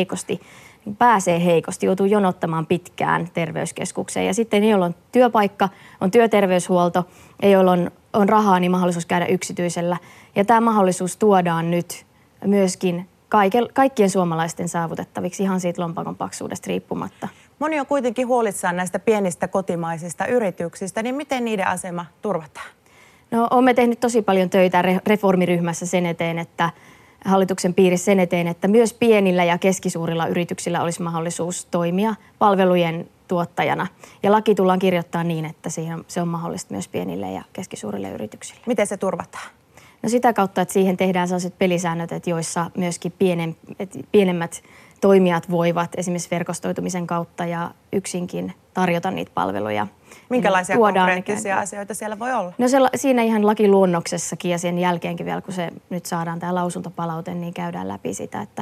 pääsee heikosti, joutuu jonottamaan pitkään terveyskeskukseen. Ja sitten ne, joilla on työpaikka, on työterveyshuolto, ja joilla on rahaa, niin mahdollisuus käydä yksityisellä. Ja tämä mahdollisuus tuodaan nyt myöskin kaikkien suomalaisten saavutettaviksi ihan siitä lompakon paksuudesta riippumatta. Moni on kuitenkin huolissaan näistä pienistä kotimaisista yrityksistä, niin miten niiden asema turvataan? No, olemme tehneet tosi paljon töitä reformiryhmässä sen eteen, että hallituksen piirissä sen eteen, että myös pienillä ja keskisuurilla yrityksillä olisi mahdollisuus toimia palvelujen tuottajana. Ja laki tullaan kirjoittaa niin, että se on mahdollista myös pienille ja keskisuurille yrityksille. Miten se turvataan? No sitä kautta, että siihen tehdään sellaiset pelisäännöt, että joissa myöskin pienemmät toimijat voivat esimerkiksi verkostoitumisen kautta ja yksinkin tarjota niitä palveluja. Minkälaisia konkreettisia asioita siellä voi olla? No siinä ihan lakiluonnoksessakin ja sen jälkeenkin vielä, kun se nyt saadaan tämä lausuntopalaute, niin käydään läpi sitä, että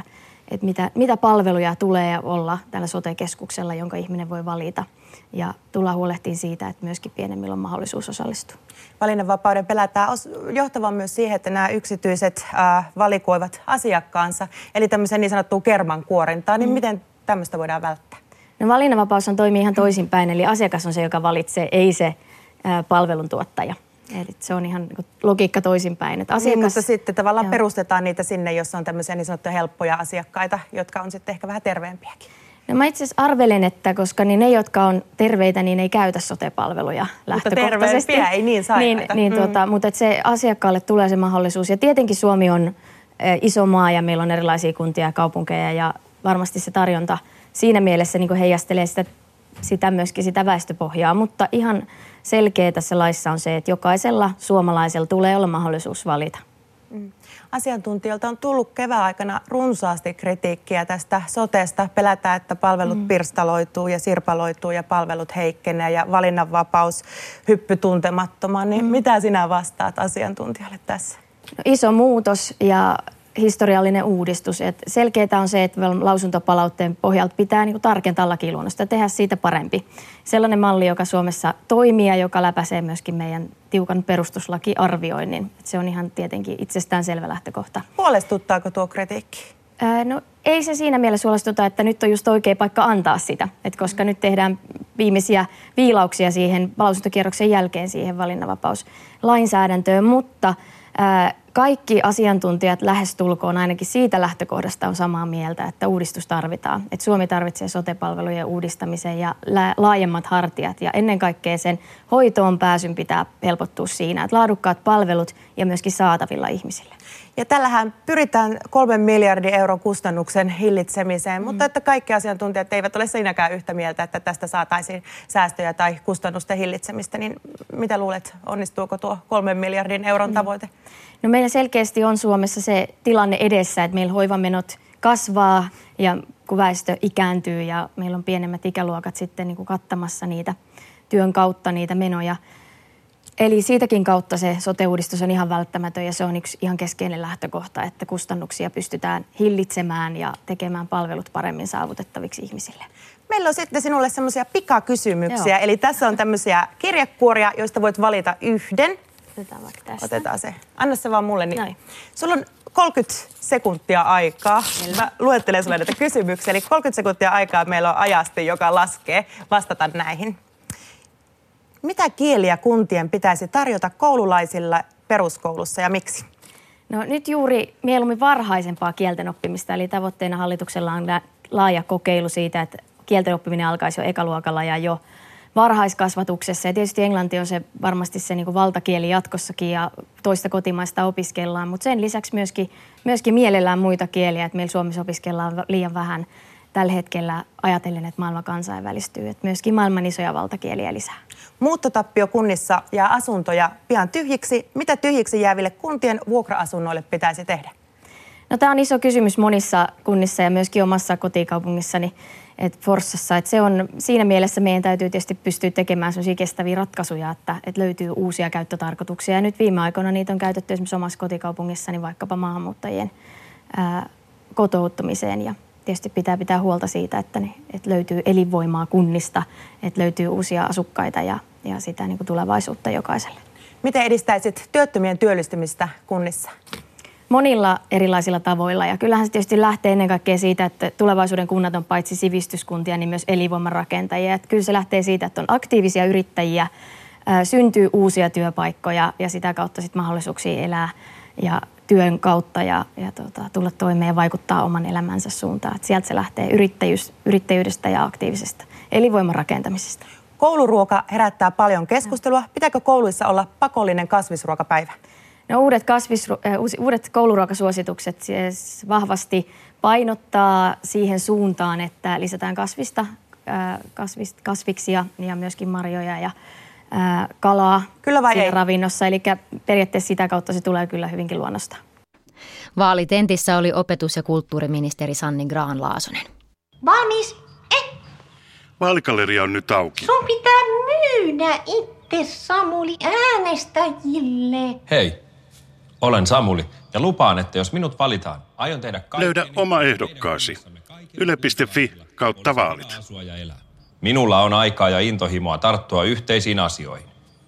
mitä palveluja tulee olla tällä sote-keskuksella, jonka ihminen voi valita. Ja tullaan huolehtiin siitä, että myöskin pienemmillä on mahdollisuus osallistua. Valinnanvapauden pelätään johtavan myös siihen, että nämä yksityiset valikoivat asiakkaansa, eli tämmöisen niin sanottuun kermankuorintaan. Niin miten tämmöistä voidaan välttää? No, valinnanvapaus toimii ihan toisinpäin, eli asiakas on se, joka valitsee, ei se palveluntuottaja. Eli se on ihan logiikka toisinpäin. Että mutta sitten tavallaan perustetaan niitä sinne, jossa on tämmöisiä niin sanottuja helppoja asiakkaita, jotka on sitten ehkä vähän terveempiäkin. No, mä itse asiassa arvelen, että koska ne, jotka on terveitä, niin ei käytä sote-palveluja lähtökohtaisesti. Mutta terveempiä, ei niin sairaita. Mutta että se asiakkaalle tulee se mahdollisuus. Ja tietenkin Suomi on iso maa ja meillä on erilaisia kuntia ja kaupunkeja ja varmasti se tarjonta siinä mielessä niin heijastelee sitä myöskin sitä väestöpohjaa, mutta ihan selkeä tässä laissa on se, että jokaisella suomalaisella tulee olla mahdollisuus valita. Asiantuntijoilta on tullut kevään aikana runsaasti kritiikkiä tästä sotesta. Pelätään, että palvelut pirstaloituu ja sirpaloituu ja palvelut heikkenee ja valinnanvapaus hyppy tuntemattomaan. Niin mitä sinä vastaat asiantuntijalle tässä? No, iso muutos ja historiallinen uudistus. Selkeää on se, että lausuntopalautteen pohjalta pitää tarkentaa lakiluonnosta ja tehdä siitä parempi. Sellainen malli, joka Suomessa toimii ja joka läpäisee myöskin meidän tiukan perustuslakiarvioinnin. Se on ihan tietenkin itsestäänselvä lähtökohta. Huolestuttaako tuo kritiikki? No ei se siinä mielessä huolestuta, että nyt on just oikea paikka antaa sitä. Koska nyt tehdään viimeisiä viilauksia siihen lausuntokierroksen jälkeen siihen valinnanvapauslainsäädäntöön, mutta kaikki asiantuntijat lähestulkoon ainakin siitä lähtökohdasta on samaa mieltä, että uudistus tarvitaan. Että Suomi tarvitsee sote-palvelujen uudistamisen ja laajemmat hartiat ja ennen kaikkea sen hoitoon pääsyn pitää helpottua siinä, että laadukkaat palvelut ja myöskin saatavilla ihmisille. Ja tällähän pyritään 3 miljardin euron kustannuksen hillitsemiseen, mutta että kaikki asiantuntijat eivät ole siinäkään yhtä mieltä, että tästä saataisiin säästöjä tai kustannusten hillitsemistä. Niin mitä luulet, onnistuuko tuo 3 miljardin euron tavoite? No meillä selkeästi on Suomessa se tilanne edessä, että meillä hoivamenot kasvaa ja kun väestö ikääntyy ja meillä on pienemmät ikäluokat sitten niin kuin kattamassa niitä työn kautta niitä menoja. Eli siitäkin kautta se sote-uudistus on ihan välttämätön ja se on yksi ihan keskeinen lähtökohta, että kustannuksia pystytään hillitsemään ja tekemään palvelut paremmin saavutettaviksi ihmisille. Meillä on sitten sinulle semmoisia pikakysymyksiä. Joo. Eli tässä on tämmöisiä kirjekuoria, joista voit valita yhden. Otetaan vaikka tästä. Otetaan se. Anna se vaan mulle. Niin. Sulla on 30 sekuntia aikaa. Mä luettelen sulle näitä kysymyksiä. Eli 30 sekuntia aikaa meillä on ajasti, joka laskee vastata näihin. Mitä kieliä kuntien pitäisi tarjota koululaisille peruskoulussa ja miksi? No nyt juuri mieluummin varhaisempaa kielten oppimista. Eli tavoitteena hallituksella on laaja kokeilu siitä, että kielten oppiminen alkaisi jo ekaluokalla ja jo varhaiskasvatuksessa. Ja tietysti englanti on se varmasti se niin kuin valtakieli jatkossakin ja toista kotimaista opiskellaan. Mutta sen lisäksi myöskin mielellään muita kieliä. Että meillä Suomessa opiskellaan liian vähän tällä hetkellä ajatellen, että maailma kansainvälistyy. Että myöskin maailman isoja valtakieliä lisää. Muuttotappio kunnissa ja asuntoja pian tyhjiksi. Mitä tyhjiksi jääville kuntien vuokra-asunnoille pitäisi tehdä? No, tämä on iso kysymys monissa kunnissa ja myöskin omassa kotikaupungissani Forssassa. Että se on, siinä mielessä meidän täytyy tietysti pystyä tekemään sellaisia kestäviä ratkaisuja, että löytyy uusia käyttötarkoituksia. Ja nyt viime aikoina niitä on käytetty esimerkiksi omassa kotikaupungissani vaikkapa maahanmuuttajien kotouttamiseen. Ja tietysti pitää huolta siitä, että löytyy elinvoimaa kunnista, että löytyy uusia asukkaita ja sitä niin kuin tulevaisuutta jokaiselle. Miten edistäisit työttömien työllistymistä kunnissa? Monilla erilaisilla tavoilla ja kyllähän se tietysti lähtee ennen kaikkea siitä, että tulevaisuuden kunnat on paitsi sivistyskuntia, niin myös elinvoiman rakentajia. Että kyllä se lähtee siitä, että on aktiivisia yrittäjiä, syntyy uusia työpaikkoja ja sitä kautta sitten mahdollisuuksia elää ja työn kautta ja tulla toimeen ja vaikuttaa oman elämänsä suuntaan. Että sieltä se lähtee yrittäjyydestä ja aktiivisesta elinvoiman rakentamisesta. Kouluruoka herättää paljon keskustelua. Pitääkö kouluissa olla pakollinen kasvisruokapäivä? No, uudet kouluruokasuositukset siis vahvasti painottaa siihen suuntaan, että lisätään kasviksia ja myöskin marjoja ja kalaa ravinnossa. Eli periaatteessa sitä kautta se tulee kyllä hyvinkin luonnosta. Vaalitentissä oli opetus- ja kulttuuriministeri Sanni Grahn-Laasonen. Valmis? Vaaligalleria on nyt auki. Sun pitää myydä itse Samuli äänestäjille. Hei, olen Samuli ja lupaan, että jos minut valitaan, aion tehdä kaikkeni. Löydä oma ehdokkaasi. Yle.fi/vaalit. Minulla on aikaa ja intohimoa tarttua yhteisiin asioihin.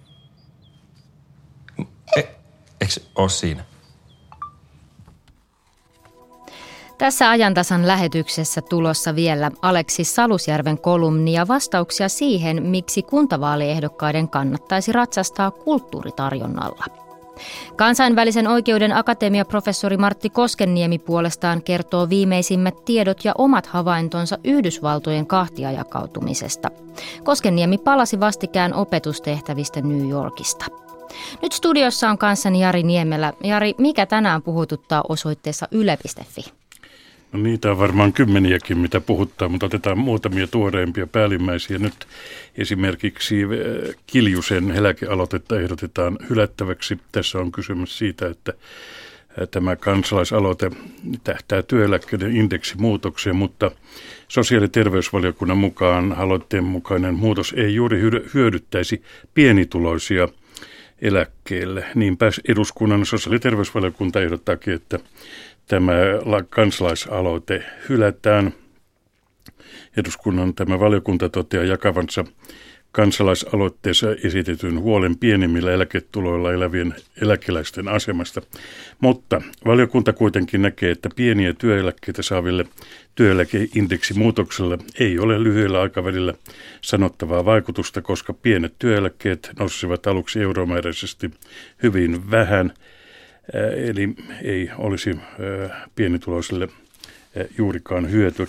Eikö ole siinä? Tässä ajantasan lähetyksessä tulossa vielä Aleksis Salusjärven kolumni ja vastauksia siihen, miksi kuntavaaliehdokkaiden kannattaisi ratsastaa kulttuuritarjonnalla. Kansainvälisen oikeuden akatemiaprofessori Martti Koskenniemi puolestaan kertoo viimeisimmät tiedot ja omat havaintonsa Yhdysvaltojen kahtiajakautumisesta. Koskenniemi palasi vastikään opetustehtävistä New Yorkista. Nyt studiossa on kanssani Jari Niemelä. Jari, mikä tänään puhututtaa osoitteessa yle.fi? No niitä on varmaan kymmeniäkin, mitä puhuttaa, mutta otetaan muutamia tuoreimpia päällimmäisiä. Nyt esimerkiksi Kiljusen eläkealoitetta ehdotetaan hylättäväksi. Tässä on kysymys siitä, että tämä kansalaisaloite tähtää työeläkkeiden indeksimuutokseen, mutta sosiaali- ja terveysvaliokunnan mukaan aloitteen mukainen muutos ei juuri hyödyttäisi pienituloisia eläkkeelle. Niinpä eduskunnan sosiaali- ja terveysvaliokunta ehdottaakin, että tämä kansalaisaloite hylätään. Eduskunnan tämä valiokunta toteaa jakavansa kansalaisaloitteessa esitetyn huolen pienimmillä eläketuloilla elävien eläkeläisten asemasta. Mutta valiokunta kuitenkin näkee, että pieniä työeläkkeitä saaville työeläkeindeksimuutoksella ei ole lyhyellä aikavälillä sanottavaa vaikutusta, koska pienet työeläkkeet nousisivat aluksi euromääräisesti hyvin vähän, eli ei olisi pienituloisille juurikaan hyötyä.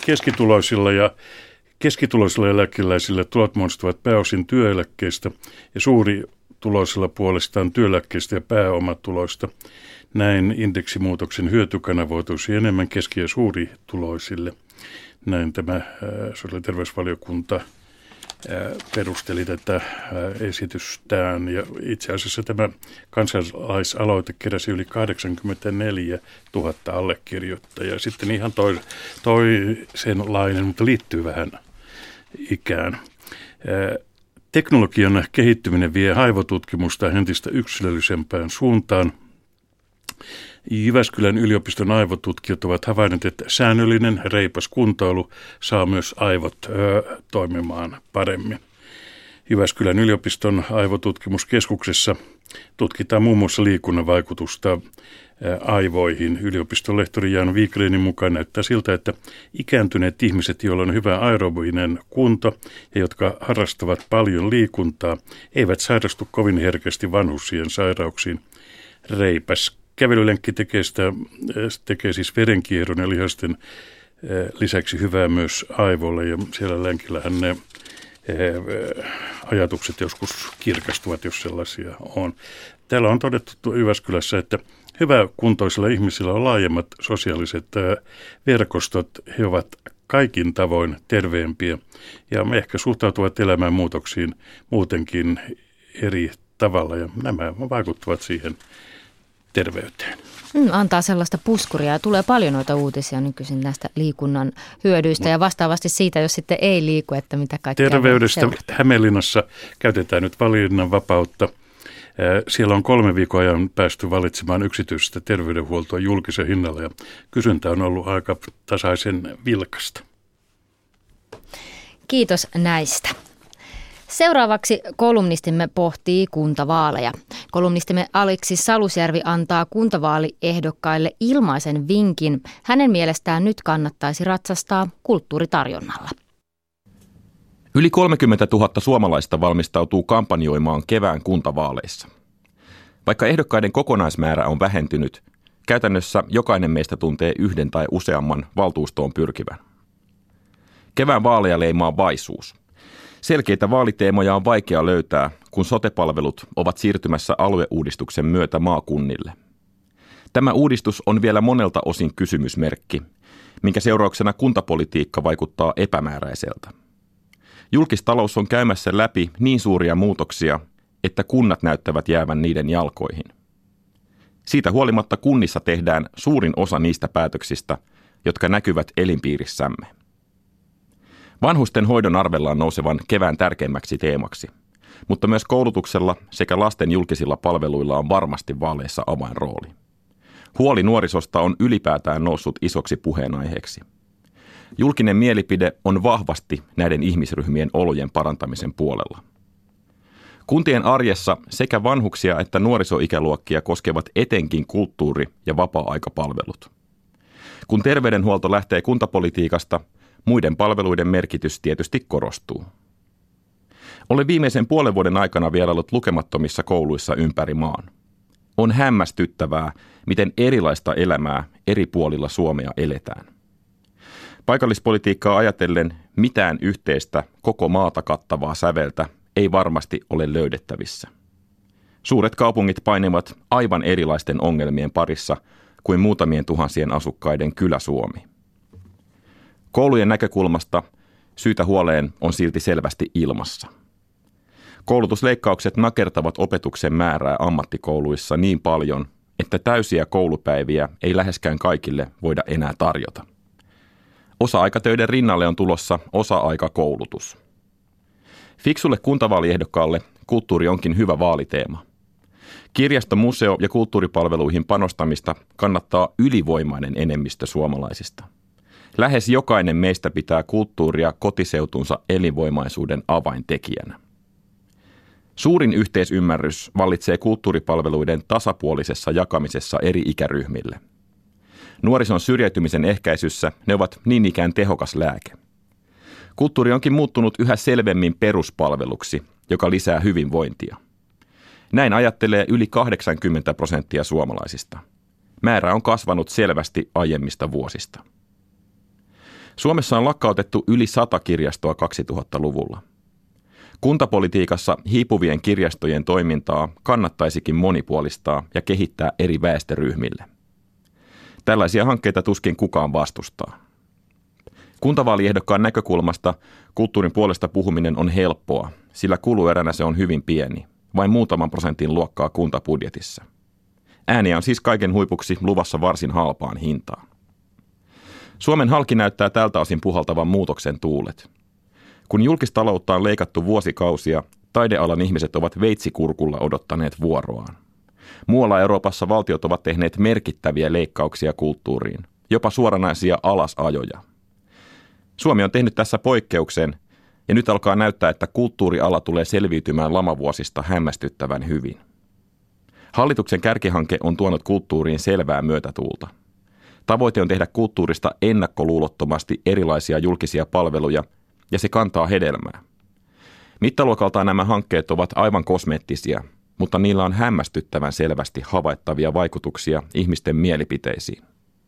Keskituloisilla eläkeläisillä tulot muodostuvat pääosin työeläkkeistä ja suurituloisilla puolestaan työeläkkeistä ja pääomatuloista. Näin indeksimuutoksen hyöty kanavoituisi enemmän keski- ja suurituloisille. Näin tämä sosiaali- ja terveysvaliokunta perusteli tätä esitystään, ja itse asiassa tämä kansalaisaloite keräsi yli 84 000 allekirjoittajaa. Sitten ihan toisenlainen, mutta liittyy vähän ikään. Teknologian kehittyminen vie aivotutkimusta entistä yksilöllisempään suuntaan. Jyväskylän yliopiston aivotutkijat ovat havainneet, että säännöllinen reipas kuntoilu saa myös aivot toimimaan paremmin. Jyväskylän yliopiston aivotutkimuskeskuksessa tutkitaan muun muassa liikunnan vaikutusta aivoihin. Yliopiston lehtori Jan Wigrenin mukaan näyttää siltä, että ikääntyneet ihmiset, joilla on hyvä aerobinen kunto ja jotka harrastavat paljon liikuntaa, eivät sairastu kovin herkästi vanhussien sairauksiin. Reipäs kävelylenkki tekee siis verenkierron ja lihasten lisäksi hyvää myös aivoille, ja siellä lenkillähän ne ajatukset joskus kirkastuvat, jos sellaisia on. Täällä on todettu Jyväskylässä, että hyväkuntoisilla ihmisillä on laajemmat sosiaaliset verkostot. He ovat kaikin tavoin terveempiä ja ehkä suhtautuvat elämän muutoksiin muutenkin eri tavalla, ja nämä vaikuttavat siihen terveyteen. Antaa sellaista puskuria, ja tulee paljon noita uutisia nykyisin näistä liikunnan hyödyistä ja vastaavasti siitä, jos sitten ei liiku, että mitä kaikkea terveydestä Hämeenlinnassa käytetään nyt valinnanvapautta. Siellä on 3 viikon ajan päästy valitsemaan yksityisestä terveydenhuoltoa julkisen hinnalla, ja kysyntä on ollut aika tasaisen vilkasta. Kiitos näistä. Seuraavaksi kolumnistimme pohtii kuntavaaleja. Kolumnistimme Aleksis Salusjärvi antaa kuntavaaliehdokkaille ilmaisen vinkin. Hänen mielestään nyt kannattaisi ratsastaa kulttuuritarjonnalla. Yli 30 000 suomalaista valmistautuu kampanjoimaan kevään kuntavaaleissa. Vaikka ehdokkaiden kokonaismäärä on vähentynyt, käytännössä jokainen meistä tuntee yhden tai useamman valtuustoon pyrkivän. Kevään vaaleja leimaa vaisuus. Selkeitä vaaliteemoja on vaikea löytää, kun sote-palvelut ovat siirtymässä alueuudistuksen myötä maakunnille. Tämä uudistus on vielä monelta osin kysymysmerkki, minkä seurauksena kuntapolitiikka vaikuttaa epämääräiseltä. Julkistalous on käymässä läpi niin suuria muutoksia, että kunnat näyttävät jäävän niiden jalkoihin. Siitä huolimatta kunnissa tehdään suurin osa niistä päätöksistä, jotka näkyvät elinpiirissämme. Vanhusten hoidon arvellaan nousevan kevään tärkeimmäksi teemaksi, mutta myös koulutuksella sekä lasten julkisilla palveluilla on varmasti vaaleissa avainrooli. Huoli nuorisosta on ylipäätään noussut isoksi puheenaiheeksi. Julkinen mielipide on vahvasti näiden ihmisryhmien olojen parantamisen puolella. Kuntien arjessa sekä vanhuksia että nuorisoikäluokkia koskevat etenkin kulttuuri- ja vapaa-aikapalvelut. Kun terveydenhuolto lähtee kuntapolitiikasta, muiden palveluiden merkitys tietysti korostuu. Olen viimeisen puolen vuoden aikana vieraillut lukemattomissa kouluissa ympäri maan. On hämmästyttävää, miten erilaista elämää eri puolilla Suomea eletään. Paikallispolitiikkaa ajatellen mitään yhteistä koko maata kattavaa säveltä ei varmasti ole löydettävissä. Suuret kaupungit painivat aivan erilaisten ongelmien parissa kuin muutamien tuhansien asukkaiden kylä-Suomi. Koulujen näkökulmasta syytä huoleen on silti selvästi ilmassa. Koulutusleikkaukset nakertavat opetuksen määrää ammattikouluissa niin paljon, että täysiä koulupäiviä ei läheskään kaikille voida enää tarjota. Osa-aikatöiden rinnalle on tulossa osa-aikakoulutus. Fiksulle kuntavaaliehdokkaalle kulttuuri onkin hyvä vaaliteema. Kirjasto-, museo- ja kulttuuripalveluihin panostamista kannattaa ylivoimainen enemmistö suomalaisista. Lähes jokainen meistä pitää kulttuuria kotiseutunsa elinvoimaisuuden avaintekijänä. Suurin yhteisymmärrys vallitsee kulttuuripalveluiden tasapuolisessa jakamisessa eri ikäryhmille. Nuorison syrjäytymisen ehkäisyssä ne ovat niin ikään tehokas lääke. Kulttuuri onkin muuttunut yhä selvemmin peruspalveluksi, joka lisää hyvinvointia. Näin ajattelee yli 80% suomalaisista. Määrä on kasvanut selvästi aiemmista vuosista. Suomessa on lakkautettu yli 100 kirjastoa 2000-luvulla. Kuntapolitiikassa hiipuvien kirjastojen toimintaa kannattaisikin monipuolistaa ja kehittää eri väestöryhmille. Tällaisia hankkeita tuskin kukaan vastustaa. Kuntavaaliehdokkaan näkökulmasta kulttuurin puolesta puhuminen on helppoa, sillä kulueränä se on hyvin pieni, vain muutaman prosentin luokkaa kuntabudjetissa. Ääniä on siis kaiken huipuksi luvassa varsin halpaan hintaan. Suomen halki näyttää tältä osin puhaltavan muutoksen tuulet. Kun julkistaloutta on leikattu vuosikausia, taidealan ihmiset ovat veitsikurkulla odottaneet vuoroaan. Muualla Euroopassa valtiot ovat tehneet merkittäviä leikkauksia kulttuuriin, jopa suoranaisia alasajoja. Suomi on tehnyt tässä poikkeuksen, ja nyt alkaa näyttää, että kulttuuriala tulee selviytymään lamavuosista hämmästyttävän hyvin. Hallituksen kärkihanke on tuonut kulttuuriin selvää myötätuulta. Tavoite on tehdä kulttuurista ennakkoluulottomasti erilaisia julkisia palveluja, ja se kantaa hedelmää. Mittaluokaltaan nämä hankkeet ovat aivan kosmeettisia, mutta niillä on hämmästyttävän selvästi havaittavia vaikutuksia ihmisten mielipiteisiin.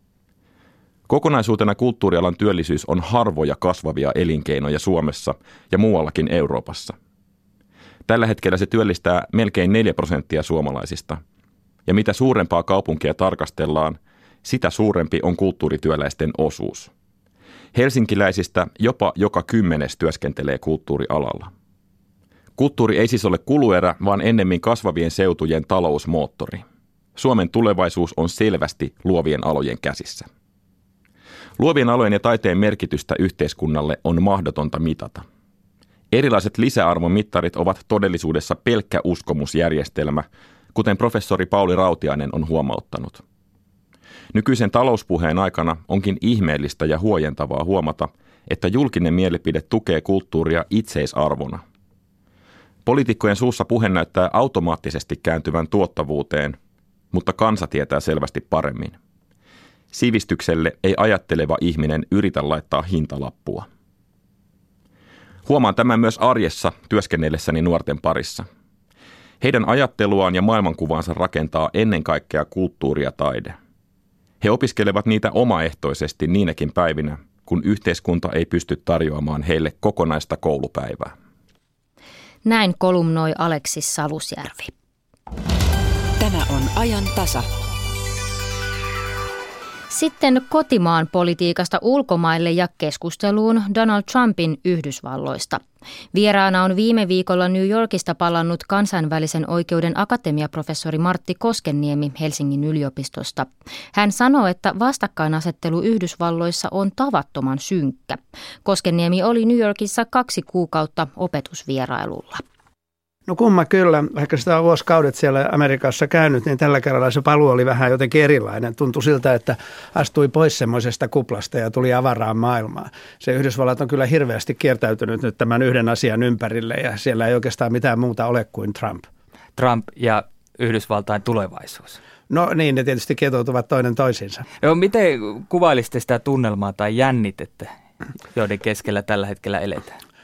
Kokonaisuutena kulttuurialan työllisyys on harvoja kasvavia elinkeinoja Suomessa ja muuallakin Euroopassa. Tällä hetkellä se työllistää melkein 4% suomalaisista, ja mitä suurempaa kaupunkia tarkastellaan, sitä suurempi on kulttuurityöläisten osuus. Helsinkiläisistä jopa joka 10. työskentelee kulttuurialalla. Kulttuuri ei siis ole kuluerä, vaan ennemmin kasvavien seutujen talousmoottori. Suomen tulevaisuus on selvästi luovien alojen käsissä. Luovien alojen ja taiteen merkitystä yhteiskunnalle on mahdotonta mitata. Erilaiset lisäarvon mittarit ovat todellisuudessa pelkkä uskomusjärjestelmä, kuten professori Pauli Rautiainen on huomauttanut. Nykyisen talouspuheen aikana onkin ihmeellistä ja huojentavaa huomata, että julkinen mielipide tukee kulttuuria itseisarvona. Poliitikkojen suussa puhe näyttää automaattisesti kääntyvän tuottavuuteen, mutta kansa tietää selvästi paremmin. Sivistykselle ei ajatteleva ihminen yritä laittaa hintalappua. Huomaan tämän myös arjessa työskennellessäni nuorten parissa. Heidän ajatteluaan ja maailmankuvaansa rakentaa ennen kaikkea kulttuuri ja taide. He opiskelevat niitä omaehtoisesti niinäkin päivinä, kun yhteiskunta ei pysty tarjoamaan heille kokonaista koulupäivää. Näin kolumnoi Aleksis Salusjärvi. Tämä on ajan tasa. Sitten kotimaan politiikasta ulkomaille ja keskusteluun Donald Trumpin Yhdysvalloista. Vieraana on viime viikolla New Yorkista palannut kansainvälisen oikeuden akatemiaprofessori Martti Koskenniemi Helsingin yliopistosta. Hän sanoo, että vastakkainasettelu Yhdysvalloissa on tavattoman synkkä. Koskenniemi oli New Yorkissa 2 kuukautta opetusvierailulla. No kumma kyllä, vaikka sitä on vuosikaudet siellä Amerikassa käynyt, niin tällä kerralla se paluu oli vähän jotenkin erilainen. Tuntui siltä, että astui pois semmoisesta kuplasta ja tuli avaraan maailmaan. Se Yhdysvallat on kyllä hirveästi kiertäytynyt nyt tämän yhden asian ympärille ja siellä ei oikeastaan mitään muuta ole kuin Trump. Trump ja Yhdysvaltain tulevaisuus. No niin, ne tietysti kietoutuvat toinen toisiinsa. Joo, miten kuvailisitte sitä tunnelmaa tai jännitettä, joiden keskellä tällä hetkellä eletään?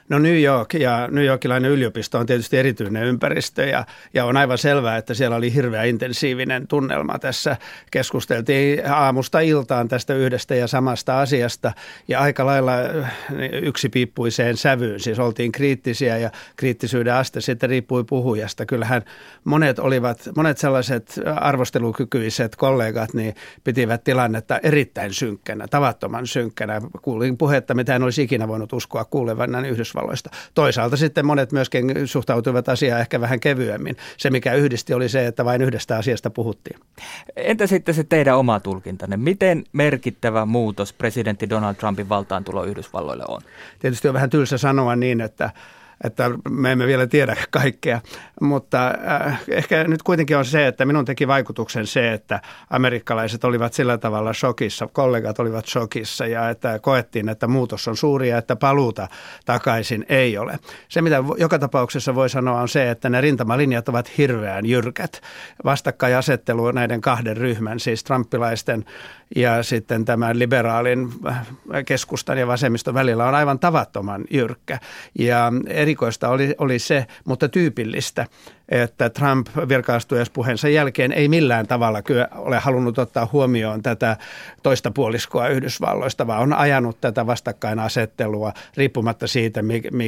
No New York ja New Yorkilainen yliopisto on tietysti erityinen ympäristö ja on aivan selvää, että siellä oli hirveän intensiivinen tunnelma tässä. Keskusteltiin aamusta iltaan tästä yhdestä ja samasta asiasta ja aika lailla yksipiippuiseen sävyyn. Siis oltiin kriittisiä ja kriittisyyden aste sitten riippui puhujasta. Kyllähän monet sellaiset arvostelukykyiset kollegat niin pitivät tilannetta erittäin synkkänä, tavattoman synkkänä. Kuulin puhetta, mitä en olisi ikinä voinut uskoa kuulevan Yhdysvalloista. Toisaalta sitten monet myöskin suhtautuivat asiaan ehkä vähän kevyemmin. Se, mikä yhdisti, oli se, että vain yhdestä asiasta puhuttiin. Entä sitten se teidän oma tulkintanne? Miten merkittävä muutos presidentti Donald Trumpin valtaantulo Yhdysvalloille on? Tietysti on vähän tylsä sanoa niin, että me emme vielä tiedä kaikkea, mutta ehkä nyt kuitenkin on se, että minun teki vaikutuksen se, että amerikkalaiset olivat sillä tavalla shokissa, kollegat olivat shokissa ja että koettiin, että muutos on suuri ja että paluuta takaisin ei ole. Se, mitä joka tapauksessa voi sanoa, on se, että ne rintamalinjat ovat hirveän jyrkät. Vastakkainasettelu näiden kahden ryhmän, siis trumpilaisten ja sitten tämän liberaalin keskustan ja vasemmiston välillä on aivan tavattoman jyrkkä. Ja erikoista oli se, mutta tyypillistä, että Trump virkaastujaispuheensa jälkeen ei millään tavalla ole halunnut ottaa huomioon tätä toista puoliskoa Yhdysvalloista, vaan on ajanut tätä vastakkainasettelua riippumatta siitä,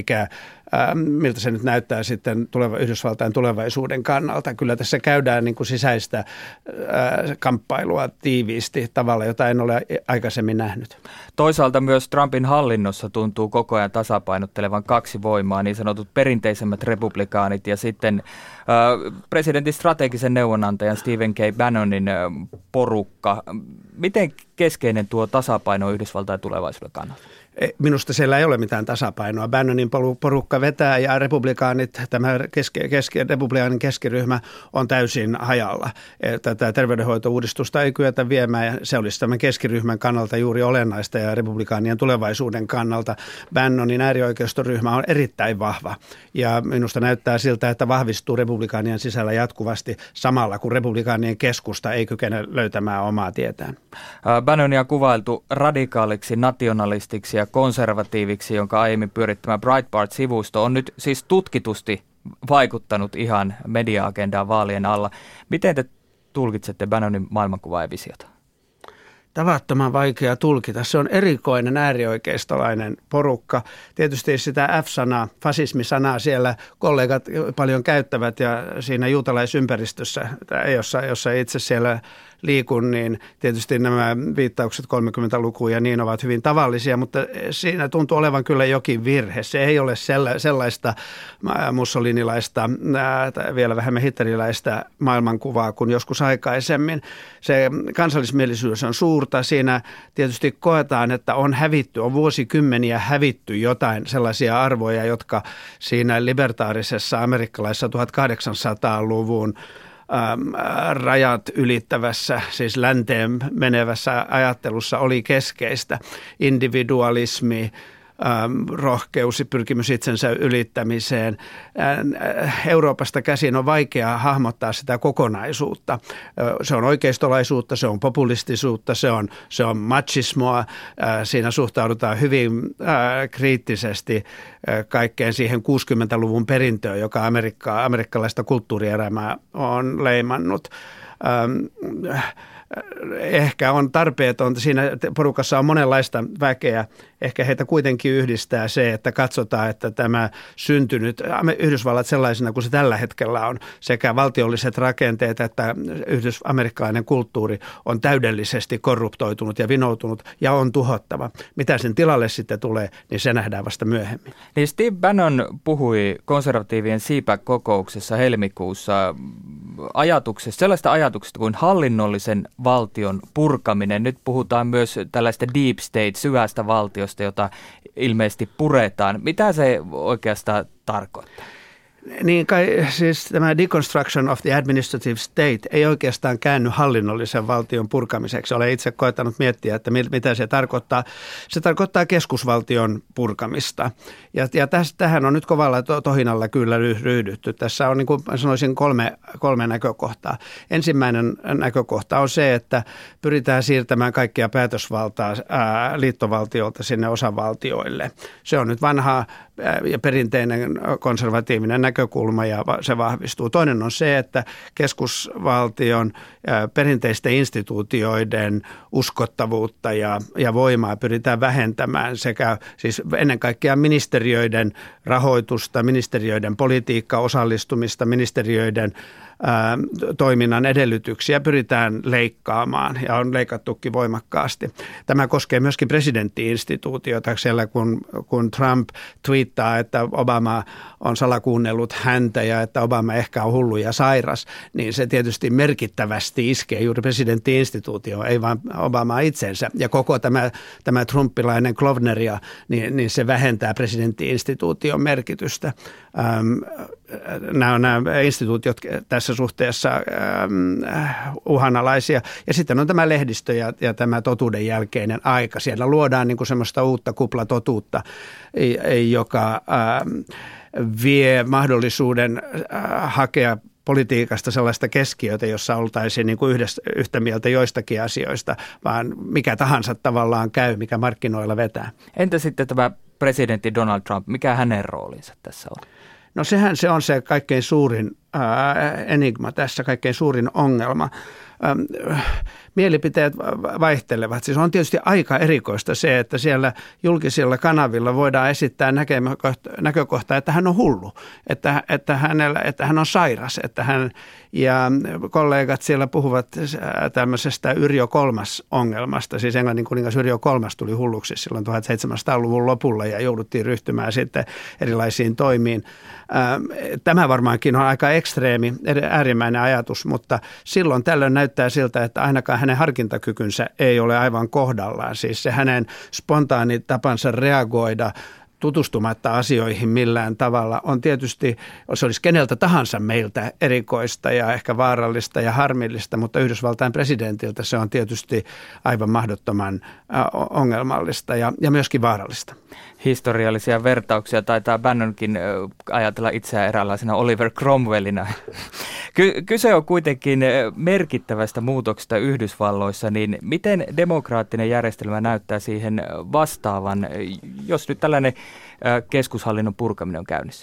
miltä se nyt näyttää sitten Yhdysvaltain tulevaisuuden kannalta. Kyllä tässä käydään niin kuin sisäistä kamppailua tiiviisti tavalla, jota en ole aikaisemmin nähnyt. Toisaalta myös Trumpin hallinnossa tuntuu koko ajan tasapainottelevan kaksi voimaa, niin sanotut perinteisemmät republikaanit ja sitten presidentin strategisen neuvonantajan Stephen K. Bannonin porukka. Miten keskeinen tuo tasapaino Yhdysvaltain tulevaisuuden kannalta? Minusta siellä ei ole mitään tasapainoa. Bannonin porukka vetää ja republikaanit, tämä republikaanin keskiryhmä on täysin hajalla. Tätä terveydenhoitouudistusta ei kyetä viemään ja se olisi tämän keskiryhmän kannalta juuri olennaista ja republikaanien tulevaisuuden kannalta. Bannonin äärioikeistoryhmä on erittäin vahva ja minusta näyttää siltä, että vahvistuu republikaanien sisällä jatkuvasti samalla, kun republikaanien keskusta ei kykene löytämään omaa tietään. Bannonia on kuvailtu radikaaliksi, nationalistiksi ja konservatiiviksi, jonka aiemmin pyörittämä Breitbart-sivusto on nyt siis tutkitusti vaikuttanut ihan media-agendaan vaalien alla. Miten te tulkitsette Bannonin maailmankuvaa ja visiota? Tavattoman vaikea tulkita. Se on erikoinen äärioikeistolainen porukka. Tietysti sitä F-sanaa, fasismisanaa siellä kollegat paljon käyttävät ja siinä juutalaisympäristössä, jossa itse siellä liikun, niin tietysti nämä viittaukset 30-lukuun ja niin ovat hyvin tavallisia, mutta siinä tuntuu olevan kyllä jokin virhe. Se ei ole sellaista mussolinilaista, vielä vähemmän hitleriläistä maailmankuvaa kuin joskus aikaisemmin. Se kansallismielisyys on suurta. Siinä tietysti koetaan, että on vuosikymmeniä hävitty jotain sellaisia arvoja, jotka siinä libertaarisessa amerikkalaisessa 1800-luvun rajat ylittävässä, siis länteen menevässä ajattelussa oli keskeistä. Individualismi, rohkeus ja pyrkimys itsensä ylittämiseen. Euroopasta käsin on vaikea hahmottaa sitä kokonaisuutta. Se on oikeistolaisuutta, se on populistisuutta, se on machismoa. Siinä suhtaudutaan hyvin kriittisesti kaikkeen siihen 60-luvun perintöön, joka amerikkalaista kulttuurielämää on leimannut. Ehkä on tarpeetonta. Siinä porukassa on monenlaista väkeä. Ehkä heitä kuitenkin yhdistää se, että katsotaan, että tämä syntynyt Yhdysvallat sellaisena kuin se tällä hetkellä on, sekä valtiolliset rakenteet että amerikkalainen kulttuuri on täydellisesti korruptoitunut ja vinoutunut ja on tuhottava. Mitä sen tilalle sitten tulee, niin se nähdään vasta myöhemmin. Niin Steve Bannon puhui konservatiivien CPAC-kokouksessa helmikuussa sellaista ajatuksesta kuin hallinnollisen valtion purkaminen. Nyt puhutaan myös tällaista deep state, syvästä valtiosta, jota ilmeisesti puretaan. Mitä se oikeastaan tarkoittaa? Niin kai siis tämä deconstruction of the administrative state ei oikeastaan käänny hallinnollisen valtion purkamiseksi. Olen itse koettanut miettiä, että mitä se tarkoittaa. Se tarkoittaa keskusvaltion purkamista. Ja tähän on nyt kovalla tohinalla kyllä ryhdytty. Tässä on, niin kuin sanoisin, kolme näkökohtaa. Ensimmäinen näkökohta on se, että pyritään siirtämään kaikkia päätösvaltaa liittovaltiolta sinne osavaltioille. Se on nyt vanha ja perinteinen konservatiivinen näkökulma ja se vahvistuu. Toinen on se, että keskusvaltion perinteisten instituutioiden uskottavuutta ja voimaa pyritään vähentämään sekä siis ennen kaikkea ministeriöiden rahoitusta, ministeriöiden politiikkaa, osallistumista, ministeriöiden toiminnan edellytyksiä pyritään leikkaamaan ja on leikattukin voimakkaasti. Tämä koskee myöskin presidentti-instituutiota siellä, kun Trump twiittaa, että Obama on salakuunnellut häntä ja että Obama ehkä on hullu ja sairas, niin se tietysti merkittävästi iskee juuri presidentti-instituutioon, ei vaan Obama itsensä. Ja koko tämä trumpilainen klovneria, niin se vähentää presidentti-instituution merkitystä. Nämä instituutiot tässä suhteessa uhanalaisia. Ja sitten on tämä lehdistö ja tämä totuuden jälkeinen aika. Siellä luodaan niin kuin semmoista uutta kuplatotuutta, joka vie mahdollisuuden hakea politiikasta sellaista keskiötä, jossa oltaisiin niin kuin yhtä mieltä joistakin asioista, vaan mikä tahansa tavallaan käy, mikä markkinoilla vetää. Entä sitten tämä presidentti Donald Trump, mikä hänen roolinsa tässä on? No sehän se on se kaikkein suurin enigma tässä, kaikkein suurin ongelma. Mielipiteet vaihtelevat. Siis on tietysti aika erikoista se, että siellä julkisilla kanavilla voidaan esittää näkökohtaa, että hän on hullu, että hän on sairas, ja kollegat siellä puhuvat tämmöisestä Yrjö III ongelmasta. Siis Englannin kuningas Yrjö III tuli hulluksi silloin 1700-luvun lopulla ja jouduttiin ryhtymään sitten erilaisiin toimiin. Tämä varmaankin on aika ekstreemi, äärimmäinen ajatus, mutta silloin tällöin näyttää siltä, että ainakaan hänen harkintakykynsä ei ole aivan kohdallaan. Siis se hänen spontaani tapansa reagoida tutustumatta asioihin millään tavalla on tietysti, se olisi keneltä tahansa meiltä erikoista ja ehkä vaarallista ja harmillista, mutta Yhdysvaltain presidentiltä se on tietysti aivan mahdottoman ongelmallista ja myöskin vaarallista. Historiallisia vertauksia taitaa Bannonkin ajatella itseään eräänlaisena Oliver Cromwellina. Kyse on kuitenkin merkittävästä muutoksesta Yhdysvalloissa, niin miten demokraattinen järjestelmä näyttää siihen vastaavan, jos nyt tällainen keskushallinnon purkaminen on käynnissä?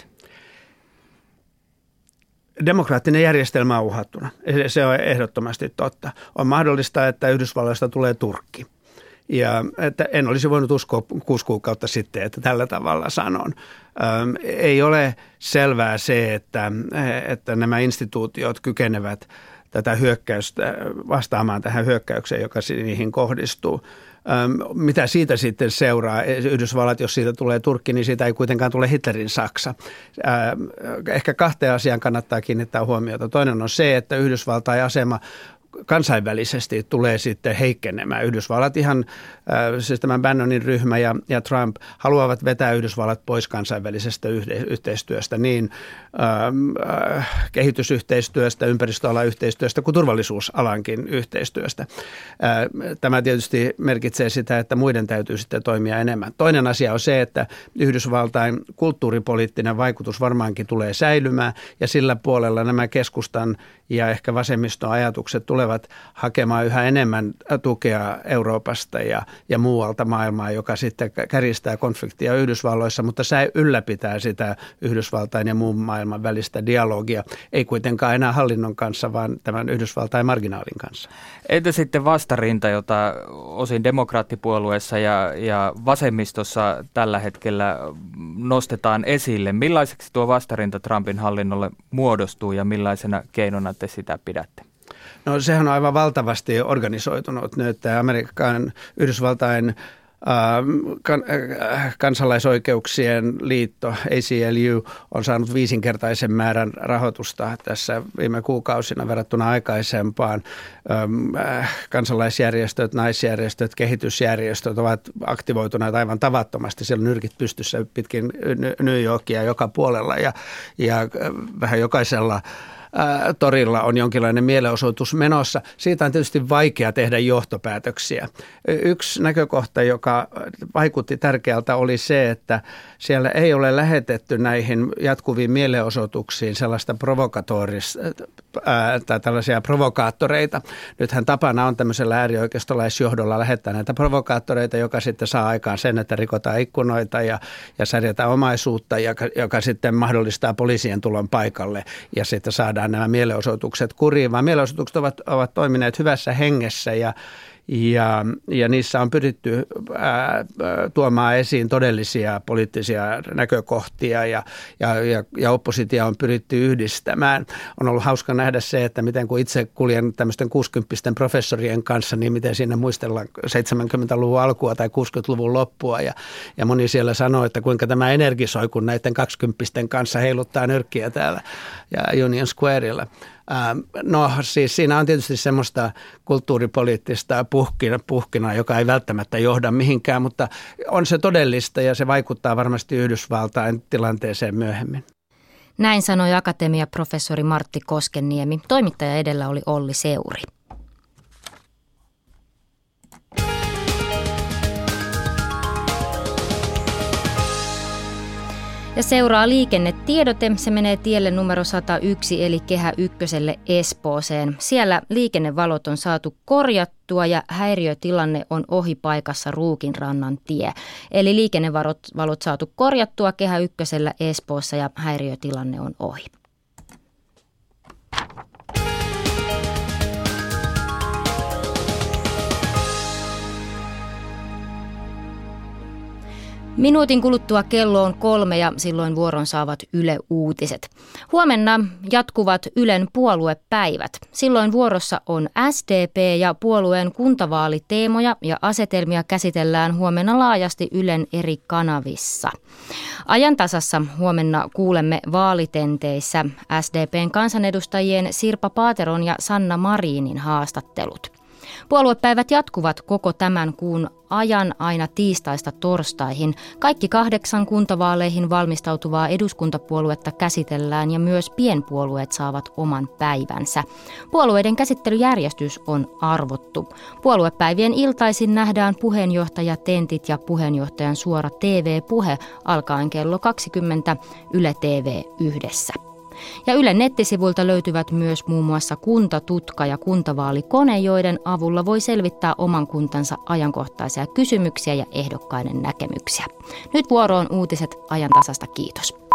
Demokraattinen järjestelmä on uhattuna. Se on ehdottomasti totta. On mahdollista, että Yhdysvalloista tulee Turkki. Ja että en olisi voinut uskoa 6 kuukautta sitten, että tällä tavalla sanon. Ei ole selvää se, että nämä instituutiot kykenevät tätä hyökkäystä vastaamaan tähän hyökkäykseen, joka niihin kohdistuu. Mitä siitä sitten seuraa? Yhdysvallat, jos siitä tulee Turkki, niin siitä ei kuitenkaan tule Hitlerin Saksa. Ehkä 2 asiaan kannattaa kiinnittää huomiota. Toinen on se, että Yhdysvaltain asema kansainvälisesti tulee sitten heikkenemään. Yhdysvallat ihan, siis tämän Bannonin ryhmä ja Trump haluavat vetää Yhdysvallat pois kansainvälisestä yhteistyöstä, niin kehitysyhteistyöstä, ympäristöalan yhteistyöstä kuin turvallisuusalankin yhteistyöstä. Tämä tietysti merkitsee sitä, että muiden täytyy sitten toimia enemmän. Toinen asia on se, että Yhdysvaltain kulttuuripoliittinen vaikutus varmaankin tulee säilymään ja sillä puolella nämä keskustan ja ehkä vasemmiston ajatukset tulevat hakemaan yhä enemmän tukea Euroopasta ja muualta maailmaa, joka sitten kärjistää konfliktia Yhdysvalloissa, mutta se ylläpitää sitä Yhdysvaltain ja muun maailman välistä dialogia. Ei kuitenkaan enää hallinnon kanssa, vaan tämän Yhdysvaltain marginaalin kanssa. Entä sitten vastarinta, jota osin demokraattipuolueessa ja vasemmistossa tällä hetkellä nostetaan esille? Millaiseksi tuo vastarinta Trumpin hallinnolle muodostuu ja millaisena keinona te sitä pidätte? No sehän on aivan valtavasti organisoitunut nyt. Yhdysvaltain Kansalaisoikeuksien liitto ACLU on saanut 5-kertaisen määrän rahoitusta tässä viime kuukausina verrattuna aikaisempaan. Kansalaisjärjestöt, naisjärjestöt, kehitysjärjestöt ovat aktivoituneet aivan tavattomasti. Siellä on nyrkit pystyssä pitkin New Yorkia joka puolella ja vähän jokaisella torilla on jonkinlainen mielenosoitus menossa. Siitä on tietysti vaikea tehdä johtopäätöksiä. Yksi näkökohta, joka vaikutti tärkeältä, oli se, että siellä ei ole lähetetty näihin jatkuviin mielenosoituksiin sellaista tai tällaisia provokaattoreita. Nythän tapana on tämmöisellä äärioikeistolaisjohdolla lähettää näitä provokaattoreita, joka sitten saa aikaan sen, että rikotaan ikkunoita ja särjetään omaisuutta, joka sitten mahdollistaa poliisien tulon paikalle ja sitten saadaan nämä mielenosoitukset kuriin, vaan mielenosoitukset ovat toimineet hyvässä hengessä ja niissä on pyritty tuomaan esiin todellisia poliittisia näkökohtia ja oppositio on pyritty yhdistämään. On ollut hauska nähdä se, että miten kun itse kuljen tämmöisten 60-pisten professorien kanssa, niin miten siinä muistellaan 70-luvun alkua tai 60-luvun loppua ja moni siellä sanoo, että kuinka tämä energisoi, kun näiden 20-pisten kanssa heiluttaa nyrkkiä täällä ja Union Squarella. No siis siinä on tietysti semmoista kulttuuripoliittista puhkinaa, joka ei välttämättä johda mihinkään, mutta on se todellista ja se vaikuttaa varmasti Yhdysvaltain tilanteeseen myöhemmin. Näin sanoi akatemiaprofessori Martti Koskenniemi. Toimittaja edellä oli Olli Seuri. Ja seuraa liikennetiedote. Se menee tielle numero 101 eli Kehä Ykköselle Espooseen. Siellä liikennevalot on saatu korjattua ja häiriötilanne on ohi paikassa Ruukinrannan tie. Eli liikennevalot saatu korjattua Kehä Ykkösellä Espoossa ja häiriötilanne on ohi. Minuutin kuluttua kello on 3 ja silloin vuoron saavat Yle Uutiset. Huomenna jatkuvat Ylen puoluepäivät. Silloin vuorossa on SDP ja puolueen kuntavaaliteemoja ja asetelmia käsitellään huomenna laajasti Ylen eri kanavissa. Ajantasassa huomenna kuulemme vaalitenteissä SDPn kansanedustajien Sirpa Paateron ja Sanna Marinin haastattelut. Puoluepäivät jatkuvat koko tämän kuun ajan aina tiistaista torstaihin. Kaikki 8 kuntavaaleihin valmistautuvaa eduskuntapuoluetta käsitellään ja myös pienpuolueet saavat oman päivänsä. Puolueiden käsittelyjärjestys on arvottu. Puoluepäivien iltaisin nähdään puheenjohtajatentit ja puheenjohtajan suora TV-puhe alkaen kello 20 Yle TV yhdessä. Ja Ylen nettisivuilta löytyvät myös muun muassa kuntatutka ja kuntavaalikone, joiden avulla voi selvittää oman kuntansa ajankohtaisia kysymyksiä ja ehdokkaiden näkemyksiä. Nyt vuoroon uutiset ajantasasta. Kiitos.